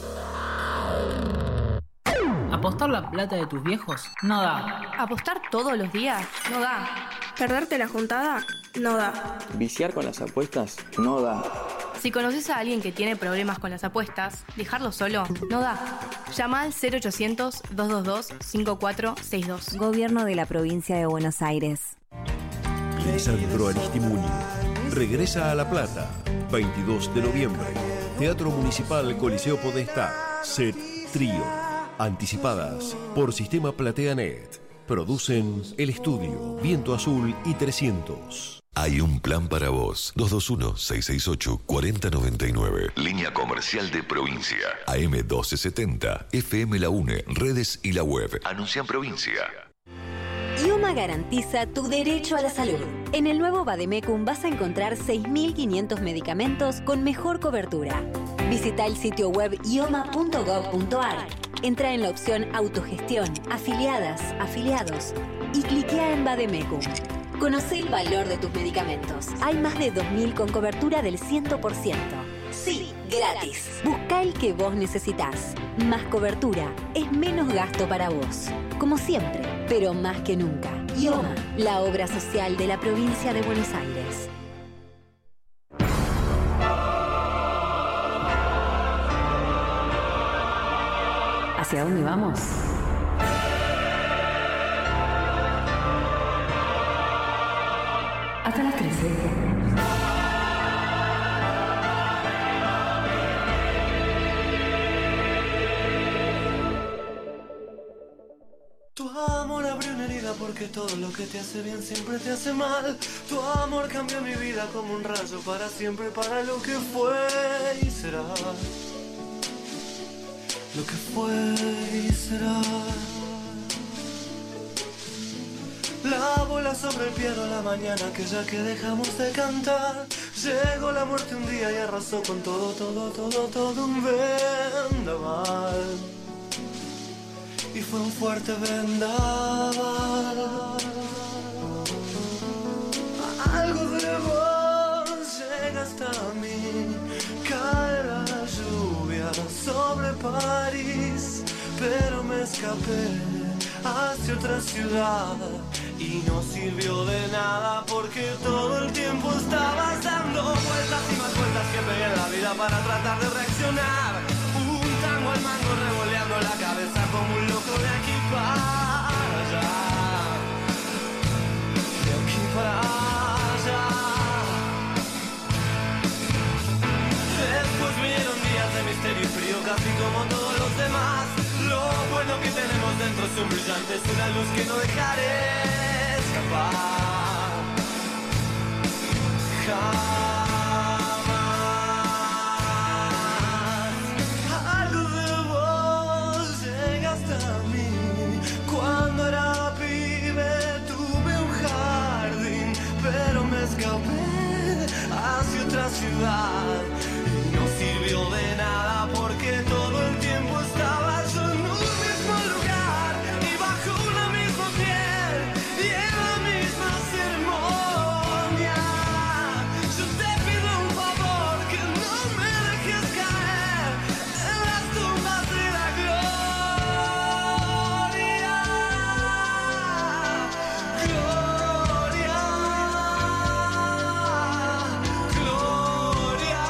¿Apostar la plata de tus viejos? No da. ¿Apostar todos los días? No da. ¿Perderte la juntada? No da. ¿Viciar con las apuestas? No da. Si conoces a alguien que tiene problemas con las apuestas, dejarlo solo no da. Llama al cero ochocientos, dos dos dos, cinco cuatro seis dos. Gobierno de la Provincia de Buenos Aires. Lisandro Aristimuño regresa a La Plata, veintidós de noviembre. Teatro Municipal Coliseo Podestá. Set Trío. Anticipadas por Sistema PlateaNet. Producen El Estudio, Viento Azul y trescientos. Hay un plan para vos. dos dos uno, seis seis ocho, cuatro cero nueve nueve. Línea comercial de provincia. A M doce setenta. F M La UNE. Redes y la web. Anuncia en provincia. IOMA garantiza tu derecho a la salud. En el nuevo Vademecum vas a encontrar seis mil quinientos medicamentos con mejor cobertura. Visita el sitio web ioma punto gob punto ar. Entra en la opción Autogestión, Afiliadas, Afiliados y cliquea en Vademecum. Conoce el valor de tus medicamentos. Hay más de dos mil con cobertura del cien por ciento. Sí, gratis. Busca el que vos necesitas. Más cobertura es menos gasto para vos. Como siempre, pero más que nunca. IOMA, la obra social de la provincia de Buenos Aires. ¿Hacia dónde vamos? Hasta las trece. Tu amor abrió una herida porque todo lo que te hace bien siempre te hace mal. Tu amor cambió mi vida como un rayo para siempre, para lo que fue y será. Lo que fue y será. La bola sobre el piano la mañana aquella que dejamos de cantar. Llegó la muerte un día y arrasó con todo, todo, todo, todo un vendaval. Y fue un fuerte vendaval. Algo de vos llega hasta mí. Cae la lluvia sobre París, pero me escapé hacia otra ciudad. Y no sirvió de nada porque todo el tiempo estabas dando vueltas y más vueltas que pegué en la vida para tratar de reaccionar. Un tango al mango revoleando la cabeza como un loco de aquí para allá. De aquí para allá. los que no dejaré escapar jamás. Algo de vos llega hasta mí. Cuando era pibe tuve un jardín, pero me escapé hacia otra ciudad y no sirvió de nada porque todo el tiempo estaba yo en un mismo lugar y bajo una misma piel y en la misma ceremonia. Yo te pido un favor, que no me dejes caer en las tumbas de la gloria. Gloria, gloria.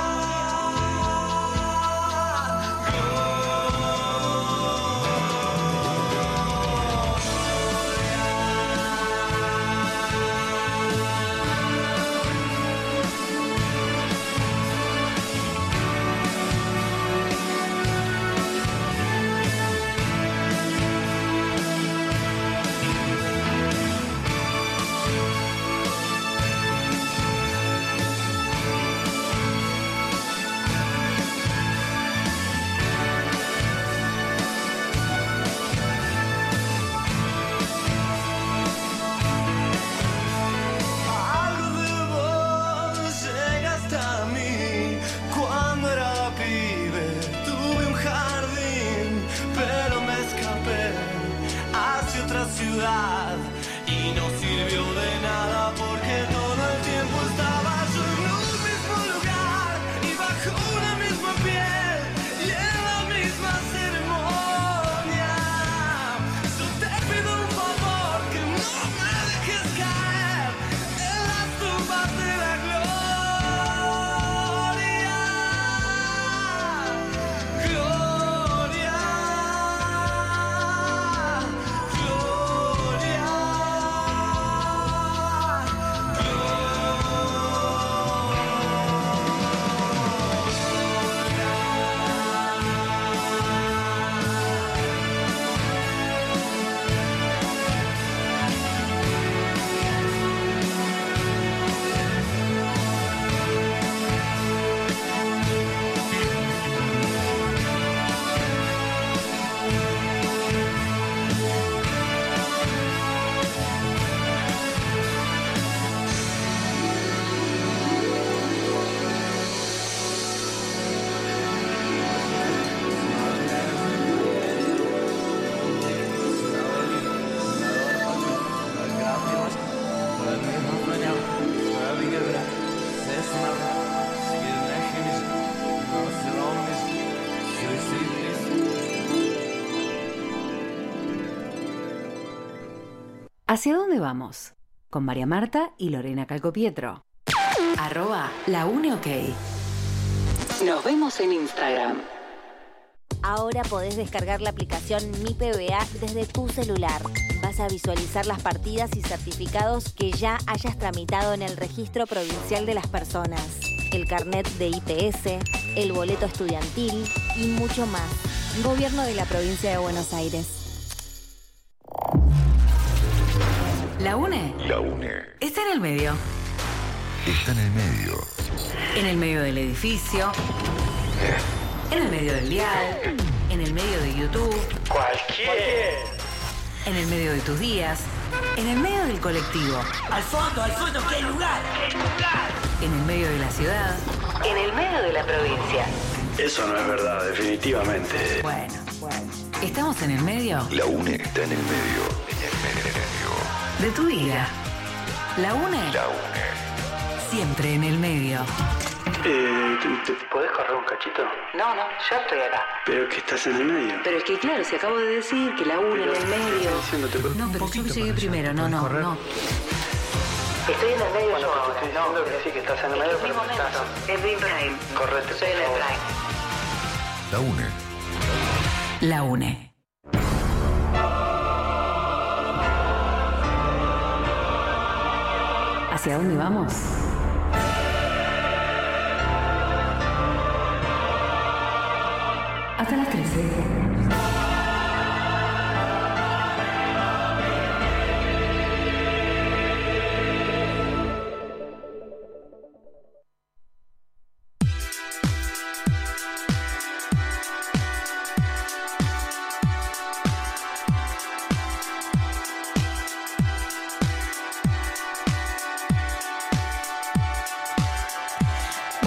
Algo de vos llega hasta mí. Cuando era pibe tuve un jardín, pero me escapé hacia otra ciudad y no sirvió de nada porque todo el tiempo estaba yo en un mismo lugar y bajo una misma piel y en la misma ceremonia. Yo te pido un favor, que no me dejes caer en las tumbas de la gloria. Gloria, gloria, ¿Hacia dónde vamos? Con María Marta y Lorena Calcopietro. Arroba la une ok. Nos vemos en Instagram. Ahora podés descargar la aplicación Mi P B A desde tu celular. Vas a visualizar las partidas y certificados que ya hayas tramitado en el Registro Provincial de las Personas, el carnet de I P S, el boleto estudiantil y mucho más. Gobierno de la Provincia de Buenos Aires. La UNE. La UNE. Está en el medio. Está en el medio. En el medio del edificio. En el medio del dial. En el medio de YouTube. Cualquier. En el medio de tus días. En el medio del colectivo. Al fondo, al fondo, ¿qué lugar? ¿Qué lugar? En el medio de la ciudad. En el medio de la provincia. Eso no es verdad, definitivamente. Bueno, bueno. ¿Estamos en el medio? La UNE está en el medio. En el medio. De tu vida. La UNE. La UNE. Siempre en el medio. Eh, ¿te, te podés correr un cachito? No, no, yo estoy acá. Pero que estás en el medio. Pero es que claro, si acabo de decir que la UNE en el medio. No, pero yo llegué primero, no, no, no. Estoy en el medio Bueno, yo pues ahora. estoy diciendo que sí, que estás en el medio, pero que estás... Es mi prime. Correte, Soy en el por favor. prime. La UNE. La UNE. ¿Hacia dónde vamos? Hasta las trece.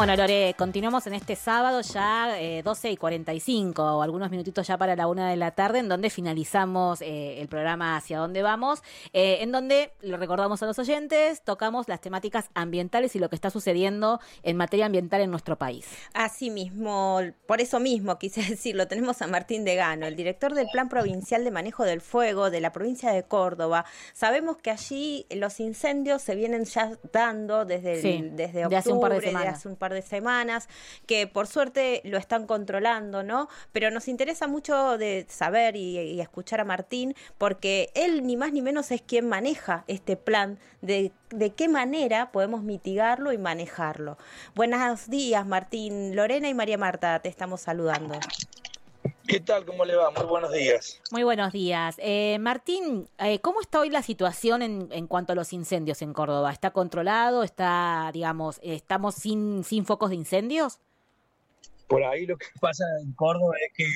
Bueno, Lore, continuamos en este sábado ya eh, doce y cuarenta y cinco, o algunos minutitos ya para la una de la tarde, en donde finalizamos eh, el programa Hacia Dónde Vamos, eh, en donde, lo recordamos a los oyentes, tocamos las temáticas ambientales y lo que está sucediendo en materia ambiental en nuestro país. Así mismo, por eso mismo quise decirlo, tenemos a Martín Degano, el director del Plan Provincial de Manejo del Fuego de la provincia de Córdoba. Sabemos que allí los incendios se vienen ya dando desde, el, Sí, desde de octubre, hace un par de de semanas. hace un par de semanas, que por suerte lo están controlando, ¿no? Pero nos interesa mucho de saber y, y escuchar a Martín, porque él ni más ni menos es quien maneja este plan, de, de qué manera podemos mitigarlo y manejarlo. Buenos días, Martín. Lorena y María Marta te estamos saludando. ¿Qué tal? ¿Cómo le va? Muy buenos días. Muy buenos días. Eh, Martín, eh, ¿cómo está hoy la situación en, en cuanto a los incendios en Córdoba? ¿Está controlado? ¿Está, digamos, estamos sin, sin focos de incendios? Por ahí lo que pasa en Córdoba es que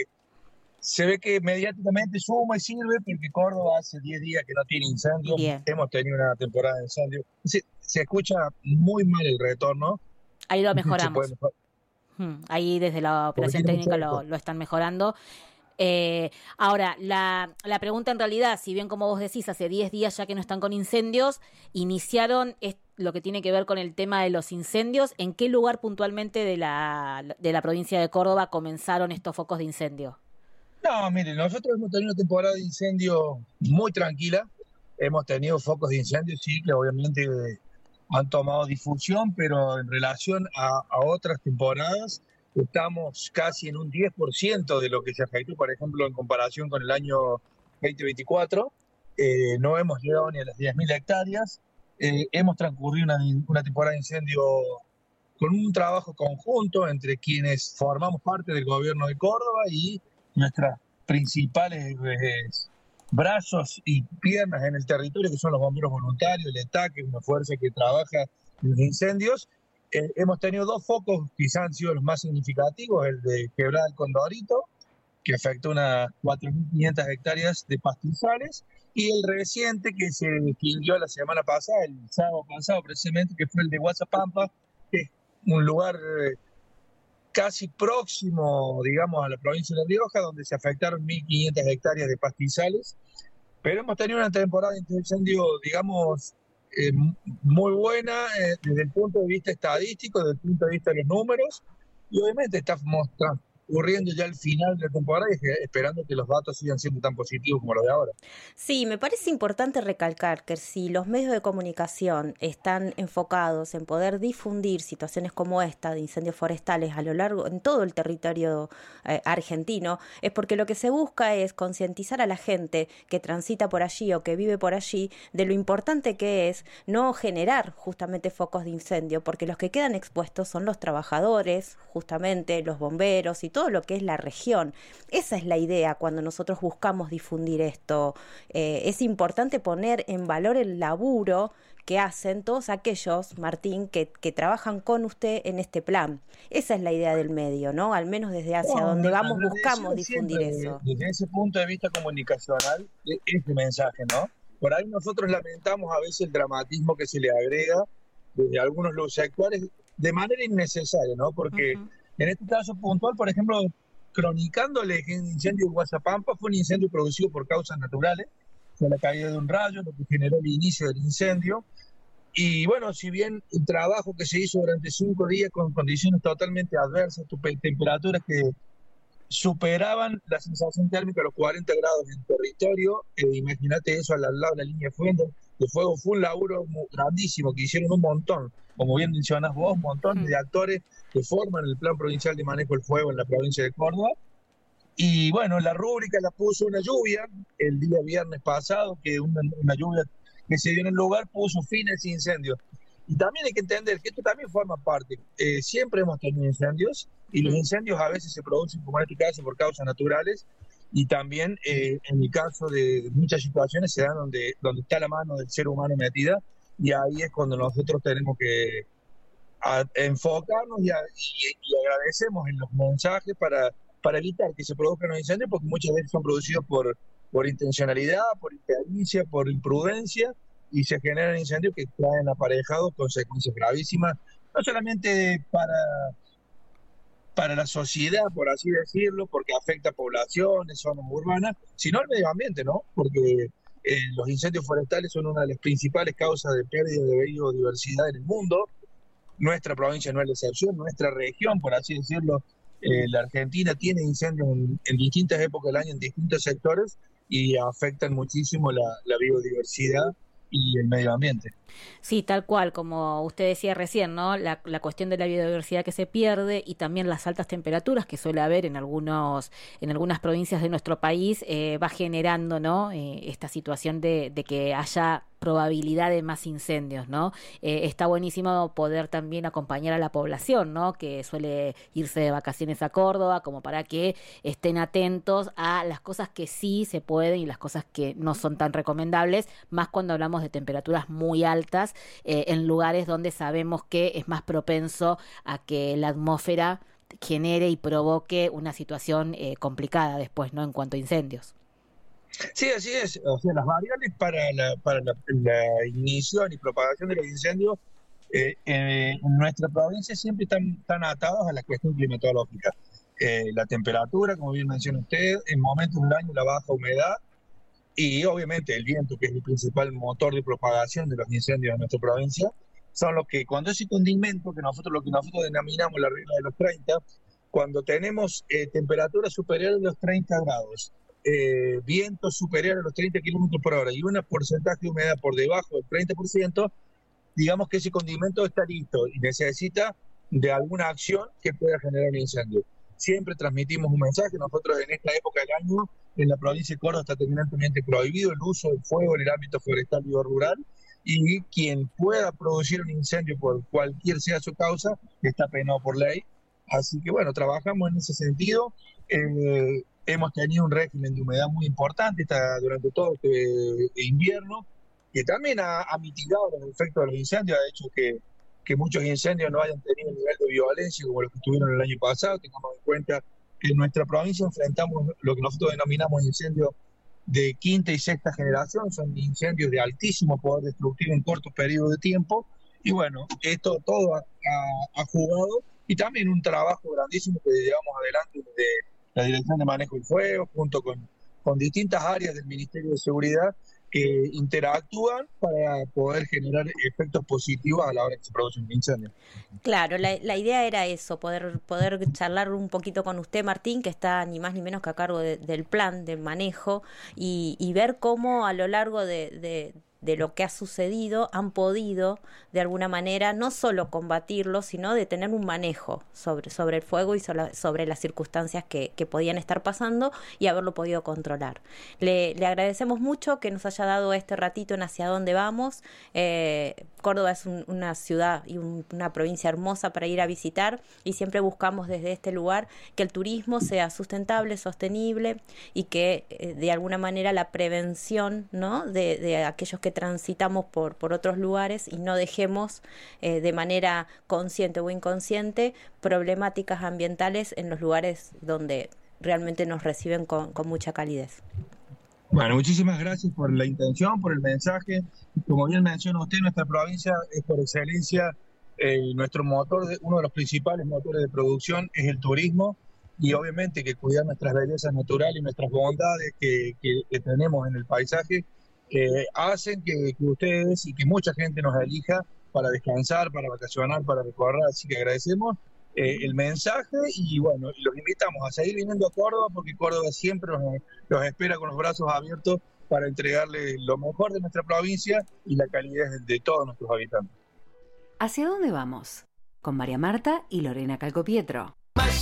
se ve que mediáticamente suma y sirve porque Córdoba hace diez días que no tiene incendios. Bien. Hemos tenido una temporada de incendios. Se, se escucha muy mal el retorno. Ahí lo Se mejoramos. puede mejorar. Hmm, Ahí desde la operación tiene técnica mucho lo, lo están mejorando. Eh, ahora, la, la pregunta en realidad, si bien como vos decís, hace diez días ya que no están con incendios, iniciaron es, lo que tiene que ver con el tema de los incendios. ¿En qué lugar puntualmente de la, de la provincia de Córdoba comenzaron estos focos de incendio? No, mire, nosotros hemos tenido una temporada de incendio muy tranquila. Hemos tenido focos de incendio, sí, que obviamente eh, han tomado difusión, pero en relación a, a otras temporadas estamos casi en un diez por ciento de lo que se afectó, por ejemplo, en comparación con el año veinte veinticuatro. Eh, no hemos llegado ni a las diez mil hectáreas. Eh, hemos transcurrido una, una temporada de incendio con un trabajo conjunto entre quienes formamos parte del gobierno de Córdoba y nuestras principales eh, brazos y piernas en el territorio, que son los bomberos voluntarios, el E T A, que es una fuerza que trabaja en los incendios. Eh, hemos tenido dos focos, quizás han sido los más significativos, el de Quebrada del Condorito, que afectó unas cuatro mil quinientas hectáreas de pastizales, y el reciente que se extinguió la semana pasada, el sábado pasado precisamente, que fue el de Guazapampa, que es un lugar eh, casi próximo, digamos, a la provincia de La Rioja, donde se afectaron mil quinientas hectáreas de pastizales. Pero hemos tenido una temporada de incendio, digamos, eh, muy buena eh, desde el punto de vista estadístico, desde el punto de vista de los números, y obviamente estamos transcurriendo ya el final de la temporada y esperando que los datos sigan siendo tan positivos como los de ahora. Sí, me parece importante recalcar que si los medios de comunicación están enfocados en poder difundir situaciones como esta de incendios forestales a lo largo, en todo el territorio eh, argentino, es porque lo que se busca es concientizar a la gente que transita por allí o que vive por allí de lo importante que es no generar justamente focos de incendio, porque los que quedan expuestos son los trabajadores, justamente los bomberos y todo lo que es la región. Esa es la idea cuando nosotros buscamos difundir esto. Eh, es importante poner en valor el laburo que hacen todos aquellos, Martín, que, que trabajan con usted en este plan. Esa es la idea del medio, ¿no? Al menos desde hacia No, donde no, vamos no, buscamos siempre, difundir eso. Desde ese punto de vista comunicacional, este mensaje, ¿no? Por ahí nosotros lamentamos a veces el dramatismo que se le agrega desde algunos los sectores de manera innecesaria, ¿no? Porque uh-huh. en este caso puntual, por ejemplo, cronicando el incendio de Guazapampa, fue un incendio producido por causas naturales, fue la caída de un rayo, lo que generó el inicio del incendio. Y bueno, si bien el trabajo que se hizo durante cinco días con condiciones totalmente adversas, temperaturas que superaban la sensación térmica a los cuarenta grados en territorio, eh, imagínate eso al lado de la línea de fuego, de fuego fue un laburo grandísimo, que hicieron un montón, como bien mencionás vos, un montón de actores que forman el Plan Provincial de Manejo del Fuego en la provincia de Córdoba. Y bueno, la rúbrica la puso una lluvia el día viernes pasado, que una, una lluvia que se dio en el lugar puso fin a ese incendio. Y también hay que entender que esto también forma parte. Eh, siempre hemos tenido incendios, y los incendios a veces se producen, como en este caso, por causas naturales, y también eh, en el caso de muchas situaciones se dan donde, donde está la mano del ser humano metida, y ahí es cuando nosotros tenemos que a, enfocarnos y, a, y, y agradecemos en los mensajes para, para evitar que se produzcan los incendios, porque muchas veces son producidos por, por intencionalidad, por impericia, por imprudencia, y se generan incendios que traen aparejados consecuencias gravísimas no solamente para, para la sociedad, por así decirlo, porque afecta a poblaciones, zonas urbanas, sino al medio ambiente, ¿no? Porque eh, los incendios forestales son una de las principales causas de pérdida de biodiversidad en el mundo. Nuestra provincia no es la excepción, nuestra región, por así decirlo, eh, la Argentina tiene incendios en, en distintas épocas del año, en distintos sectores, y afectan muchísimo la, la biodiversidad y el medio ambiente. Sí, tal cual, como usted decía recién, ¿no? La, la cuestión de la biodiversidad que se pierde y también las altas temperaturas que suele haber en algunos, en algunas provincias de nuestro país, eh, va generando, ¿no? Eh, esta situación de, de que haya probabilidad de más incendios, ¿no? Eh, está buenísimo poder también acompañar a la población, ¿no? Que suele irse de vacaciones a Córdoba, como para que estén atentos a las cosas que sí se pueden y las cosas que no son tan recomendables, más cuando hablamos de temperaturas muy altas, eh, en lugares donde sabemos que es más propenso a que la atmósfera genere y provoque una situación eh, complicada después, ¿no? En cuanto a incendios. Sí, así es. O sea, las variables para la, para la, la ignición y propagación de los incendios eh, eh, en nuestra provincia siempre están, están atados a la cuestión climatológica. Eh, la temperatura, como bien menciona usted, en momentos del año la baja humedad y obviamente el viento, que es el principal motor de propagación de los incendios en nuestra provincia, son los que, cuando ese condimento, que nosotros lo que nosotros denominamos la regla de los treinta, cuando tenemos eh, temperaturas superiores a los treinta grados, Eh, viento superior a los treinta kilómetros por hora y un porcentaje de humedad por debajo del treinta por ciento, digamos que ese condimento está listo y necesita de alguna acción que pueda generar un incendio. Siempre transmitimos un mensaje. Nosotros en esta época del año, en la provincia de Córdoba, está terminantemente prohibido el uso del fuego en el ámbito forestal y rural, y quien pueda producir un incendio por cualquier sea su causa, está penado por ley. Así que bueno, trabajamos en ese sentido. Eh, Hemos tenido un régimen de humedad muy importante está, durante todo este invierno, que también ha, ha mitigado los efectos de los incendios, ha hecho que, que muchos incendios no hayan tenido un nivel de violencia como los que tuvieron el año pasado. Tengamos en cuenta que en nuestra provincia enfrentamos lo que nosotros denominamos incendios de quinta y sexta generación, son incendios de altísimo poder destructivo en cortos periodos de tiempo, y bueno, esto todo ha, ha, ha jugado, y también un trabajo grandísimo que llevamos adelante desde la Dirección de Manejo del Fuego, junto con, con distintas áreas del Ministerio de Seguridad, que interactúan para poder generar efectos positivos a la hora que se produce un incendio. Claro, la, la idea era eso, poder, poder charlar un poquito con usted, Martín, que está ni más ni menos que a cargo de, del plan, del manejo, y, y ver cómo a lo largo de... de de lo que ha sucedido, han podido de alguna manera no solo combatirlo, sino de tener un manejo sobre, sobre el fuego y sobre, sobre las circunstancias que, que podían estar pasando y haberlo podido controlar. Le, le agradecemos mucho que nos haya dado este ratito en Hacia Dónde Vamos. Eh, Córdoba es un, una ciudad y un, una provincia hermosa para ir a visitar, y siempre buscamos desde este lugar que el turismo sea sustentable, sostenible, y que eh, de alguna manera la prevención, ¿no?, de, de aquellos que transitamos por, por otros lugares, y no dejemos eh, de manera consciente o inconsciente problemáticas ambientales en los lugares donde realmente nos reciben con, con mucha calidez. Bueno, muchísimas gracias por la intención, por el mensaje. Como bien menciona usted, nuestra provincia es por excelencia eh, nuestro motor, de, uno de los principales motores de producción es el turismo, y obviamente que cuidar nuestras bellezas naturales y nuestras bondades que, que, que tenemos en el paisaje que hacen que, que ustedes y que mucha gente nos elija para descansar, para vacacionar, para recorrer. Así que agradecemos eh, el mensaje, y bueno, los invitamos a seguir viniendo a Córdoba, porque Córdoba siempre los, los espera con los brazos abiertos para entregarles lo mejor de nuestra provincia y la calidad de, de todos nuestros habitantes. ¿Hacia dónde vamos? Con María Marta y Lorena Calcopietro.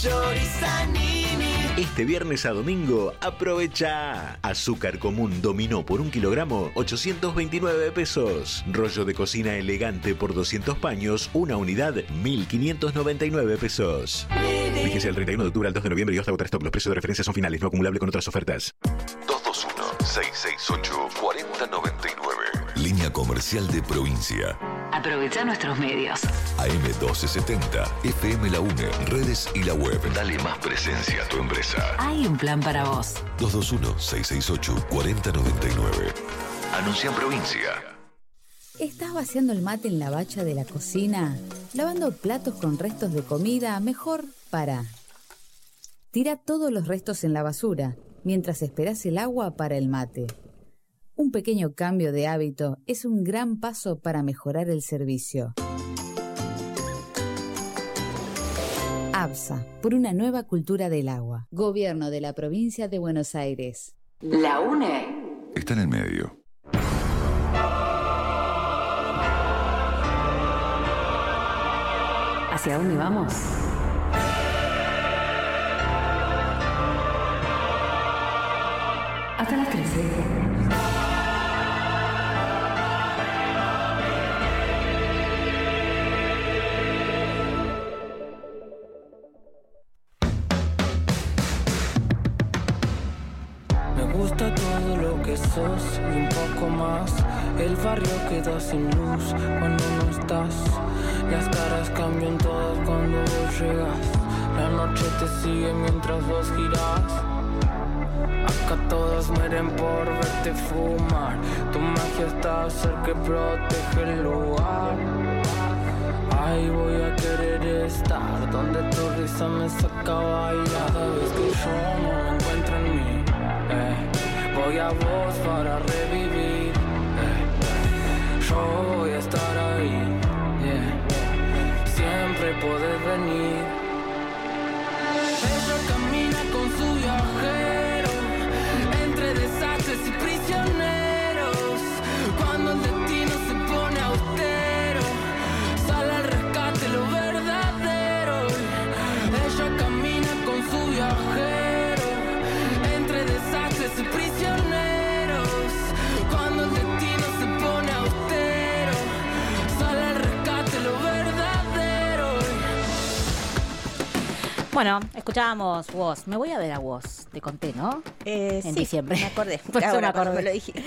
Este viernes a domingo, aprovecha. Azúcar común dominó por un kilogramo, ochocientos veintinueve pesos. Rollo de cocina elegante por doscientos paños, una unidad, mil quinientos noventa y nueve pesos. Fíjese el treinta y uno de octubre al dos de noviembre y hasta agotar stock. Los precios de referencia son finales, no acumulable con otras ofertas. dos dos uno, seis seis ocho, cuatro cero nueve nueve. Línea comercial de provincia. Aprovecha nuestros medios. A M doce setenta, F M La UNE, redes y la web. Dale más presencia a tu empresa. Hay un plan para vos. dos dos uno, seis seis ocho, cuatro cero nueve nueve. Anuncia en provincia. ¿Estás vaciando el mate en la bacha de la cocina? ¿Lavando platos con restos de comida? Mejor para. Tira todos los restos en la basura mientras esperas el agua para el mate. Un pequeño cambio de hábito es un gran paso para mejorar el servicio. ABSA, por una nueva cultura del agua. Gobierno de la Provincia de Buenos Aires. La UNE está en el medio. ¿Hacia dónde vamos? Hasta las trece. Me gusta todo lo que sos y un poco más. El barrio queda sin luz cuando no estás. Las caras cambian todas cuando vos llegas. La noche te sigue mientras vos girás. Acá todos mueren por verte fumar. Tu magia está cerca y protege el lugar. Ahí voy a querer estar, donde tu risa me saca a bailar. Cada vez que yo no me encuentro en mí, eh, voy a vos para revivir, eh, yo voy a estar ahí, yeah. Siempre podés venir. Ella camina con su viajero entre desastres y prisioneros. Cuando el destino se pone austero, sale al rescate lo verdadero. Ella camina con su viajero entre desastres y prisioneros. Cuando el destino se pone austero, sale al rescate lo verdadero. Bueno, escuchábamos Woz. Me voy a ver a Woz, te conté, ¿no? Eh, en sí, diciembre. me acordé. Pues Ahora me acordé. cuando me lo dijiste.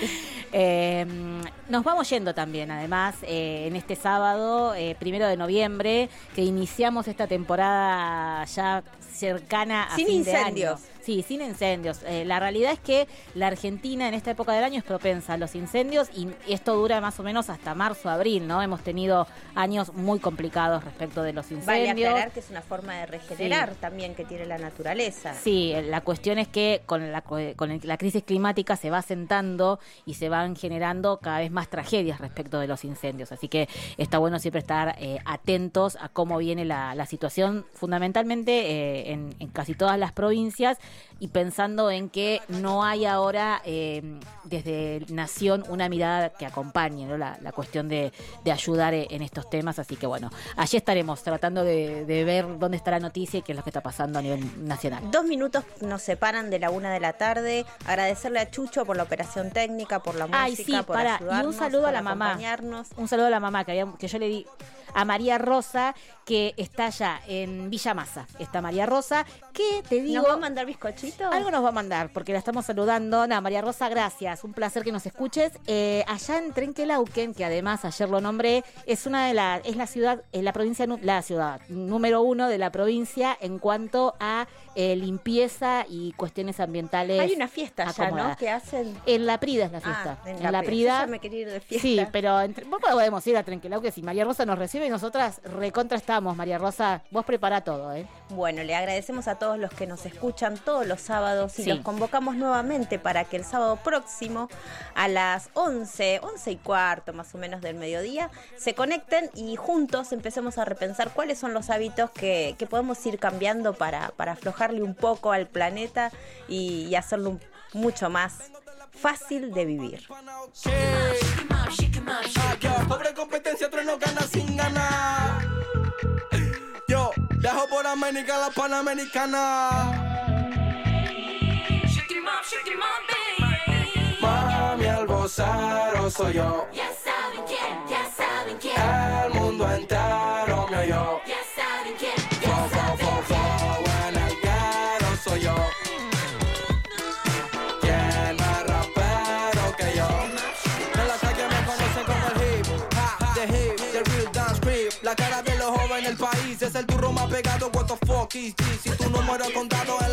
Eh, nos vamos yendo también, además, eh, en este sábado, eh, primero de noviembre, que iniciamos esta temporada ya cercana a Sin fin de incendios. año. Sí, sin incendios. Eh, la realidad es que la Argentina en esta época del año es propensa a los incendios y esto dura más o menos hasta marzo, abril, ¿no? Hemos tenido años muy complicados respecto de los incendios. Vale aclarar que es una forma de regenerar Sí. también que tiene la naturaleza. Sí, la cuestión es que con la, con el- la crisis climática se va asentando y se van generando cada vez más tragedias respecto de los incendios. Así que está bueno siempre estar eh, atentos a cómo viene la, la situación, fundamentalmente eh, en, en casi todas las provincias, y pensando en que no hay ahora eh, desde Nación una mirada que acompañe, ¿no? la, la cuestión de, de ayudar en estos temas. Así que bueno, allí estaremos tratando de, de ver dónde está la noticia y qué es lo que está pasando a nivel nacional. Dos minutos nos separan de la una de la tarde. Agradecerle a Chucho por la operación técnica, por la música, Ay, sí, por para, y ayudarnos, un saludo a por la mamá. acompañarnos. Un saludo a la mamá que, había, que yo le di a María Rosa, que está allá en Villa Masa. Está María Rosa, que te digo... ¿Nos va a mandar bizcochito? Algo nos va a mandar, porque la estamos saludando. No, María Rosa, gracias. Un placer que nos escuches. Eh, allá en Trenquelauquen, que además ayer lo nombré, es una de la, es la ciudad, es la provincia, nu- la ciudad número uno de la provincia en cuanto a eh, limpieza y cuestiones ambientales. Hay una fiesta allá, ¿no? acomodadas. Que hacen... En La Prida es la fiesta. Ah, en en La La Prida. Prida. Yo ya me quería ir de fiesta. Sí, pero entre, vos podemos ir a Trenquelauquen si María Rosa nos recibe y nosotras recontra estamos, María Rosa. Vos prepara todo, ¿eh? Bueno, le agradecemos a todos los que nos escuchan todos los sábados y Sí. los convocamos nuevamente para que el sábado próximo a las once, once y cuarto más o menos del mediodía se conecten y juntos empecemos a repensar cuáles son los hábitos que, que podemos ir cambiando para, para aflojarle un poco al planeta y, y hacerlo un- mucho más fácil de vivir. Pobre competencia, trueno gana sin ganar. Yo, dejo por América la Panamericana. Mami, al vocero soy yo. Ya saben quién, ya saben quién. El mundo entero me oyó. Ya saben quién, Fo, fo, fo, fo, en el guero soy yo. ¿Quién más rapero que yo? En la calle me conocen como el hip, ha, the hip, the real dance creep. La cara de los jóvenes del país es el turro más pegado. What the fuck is this? Si tu número de contado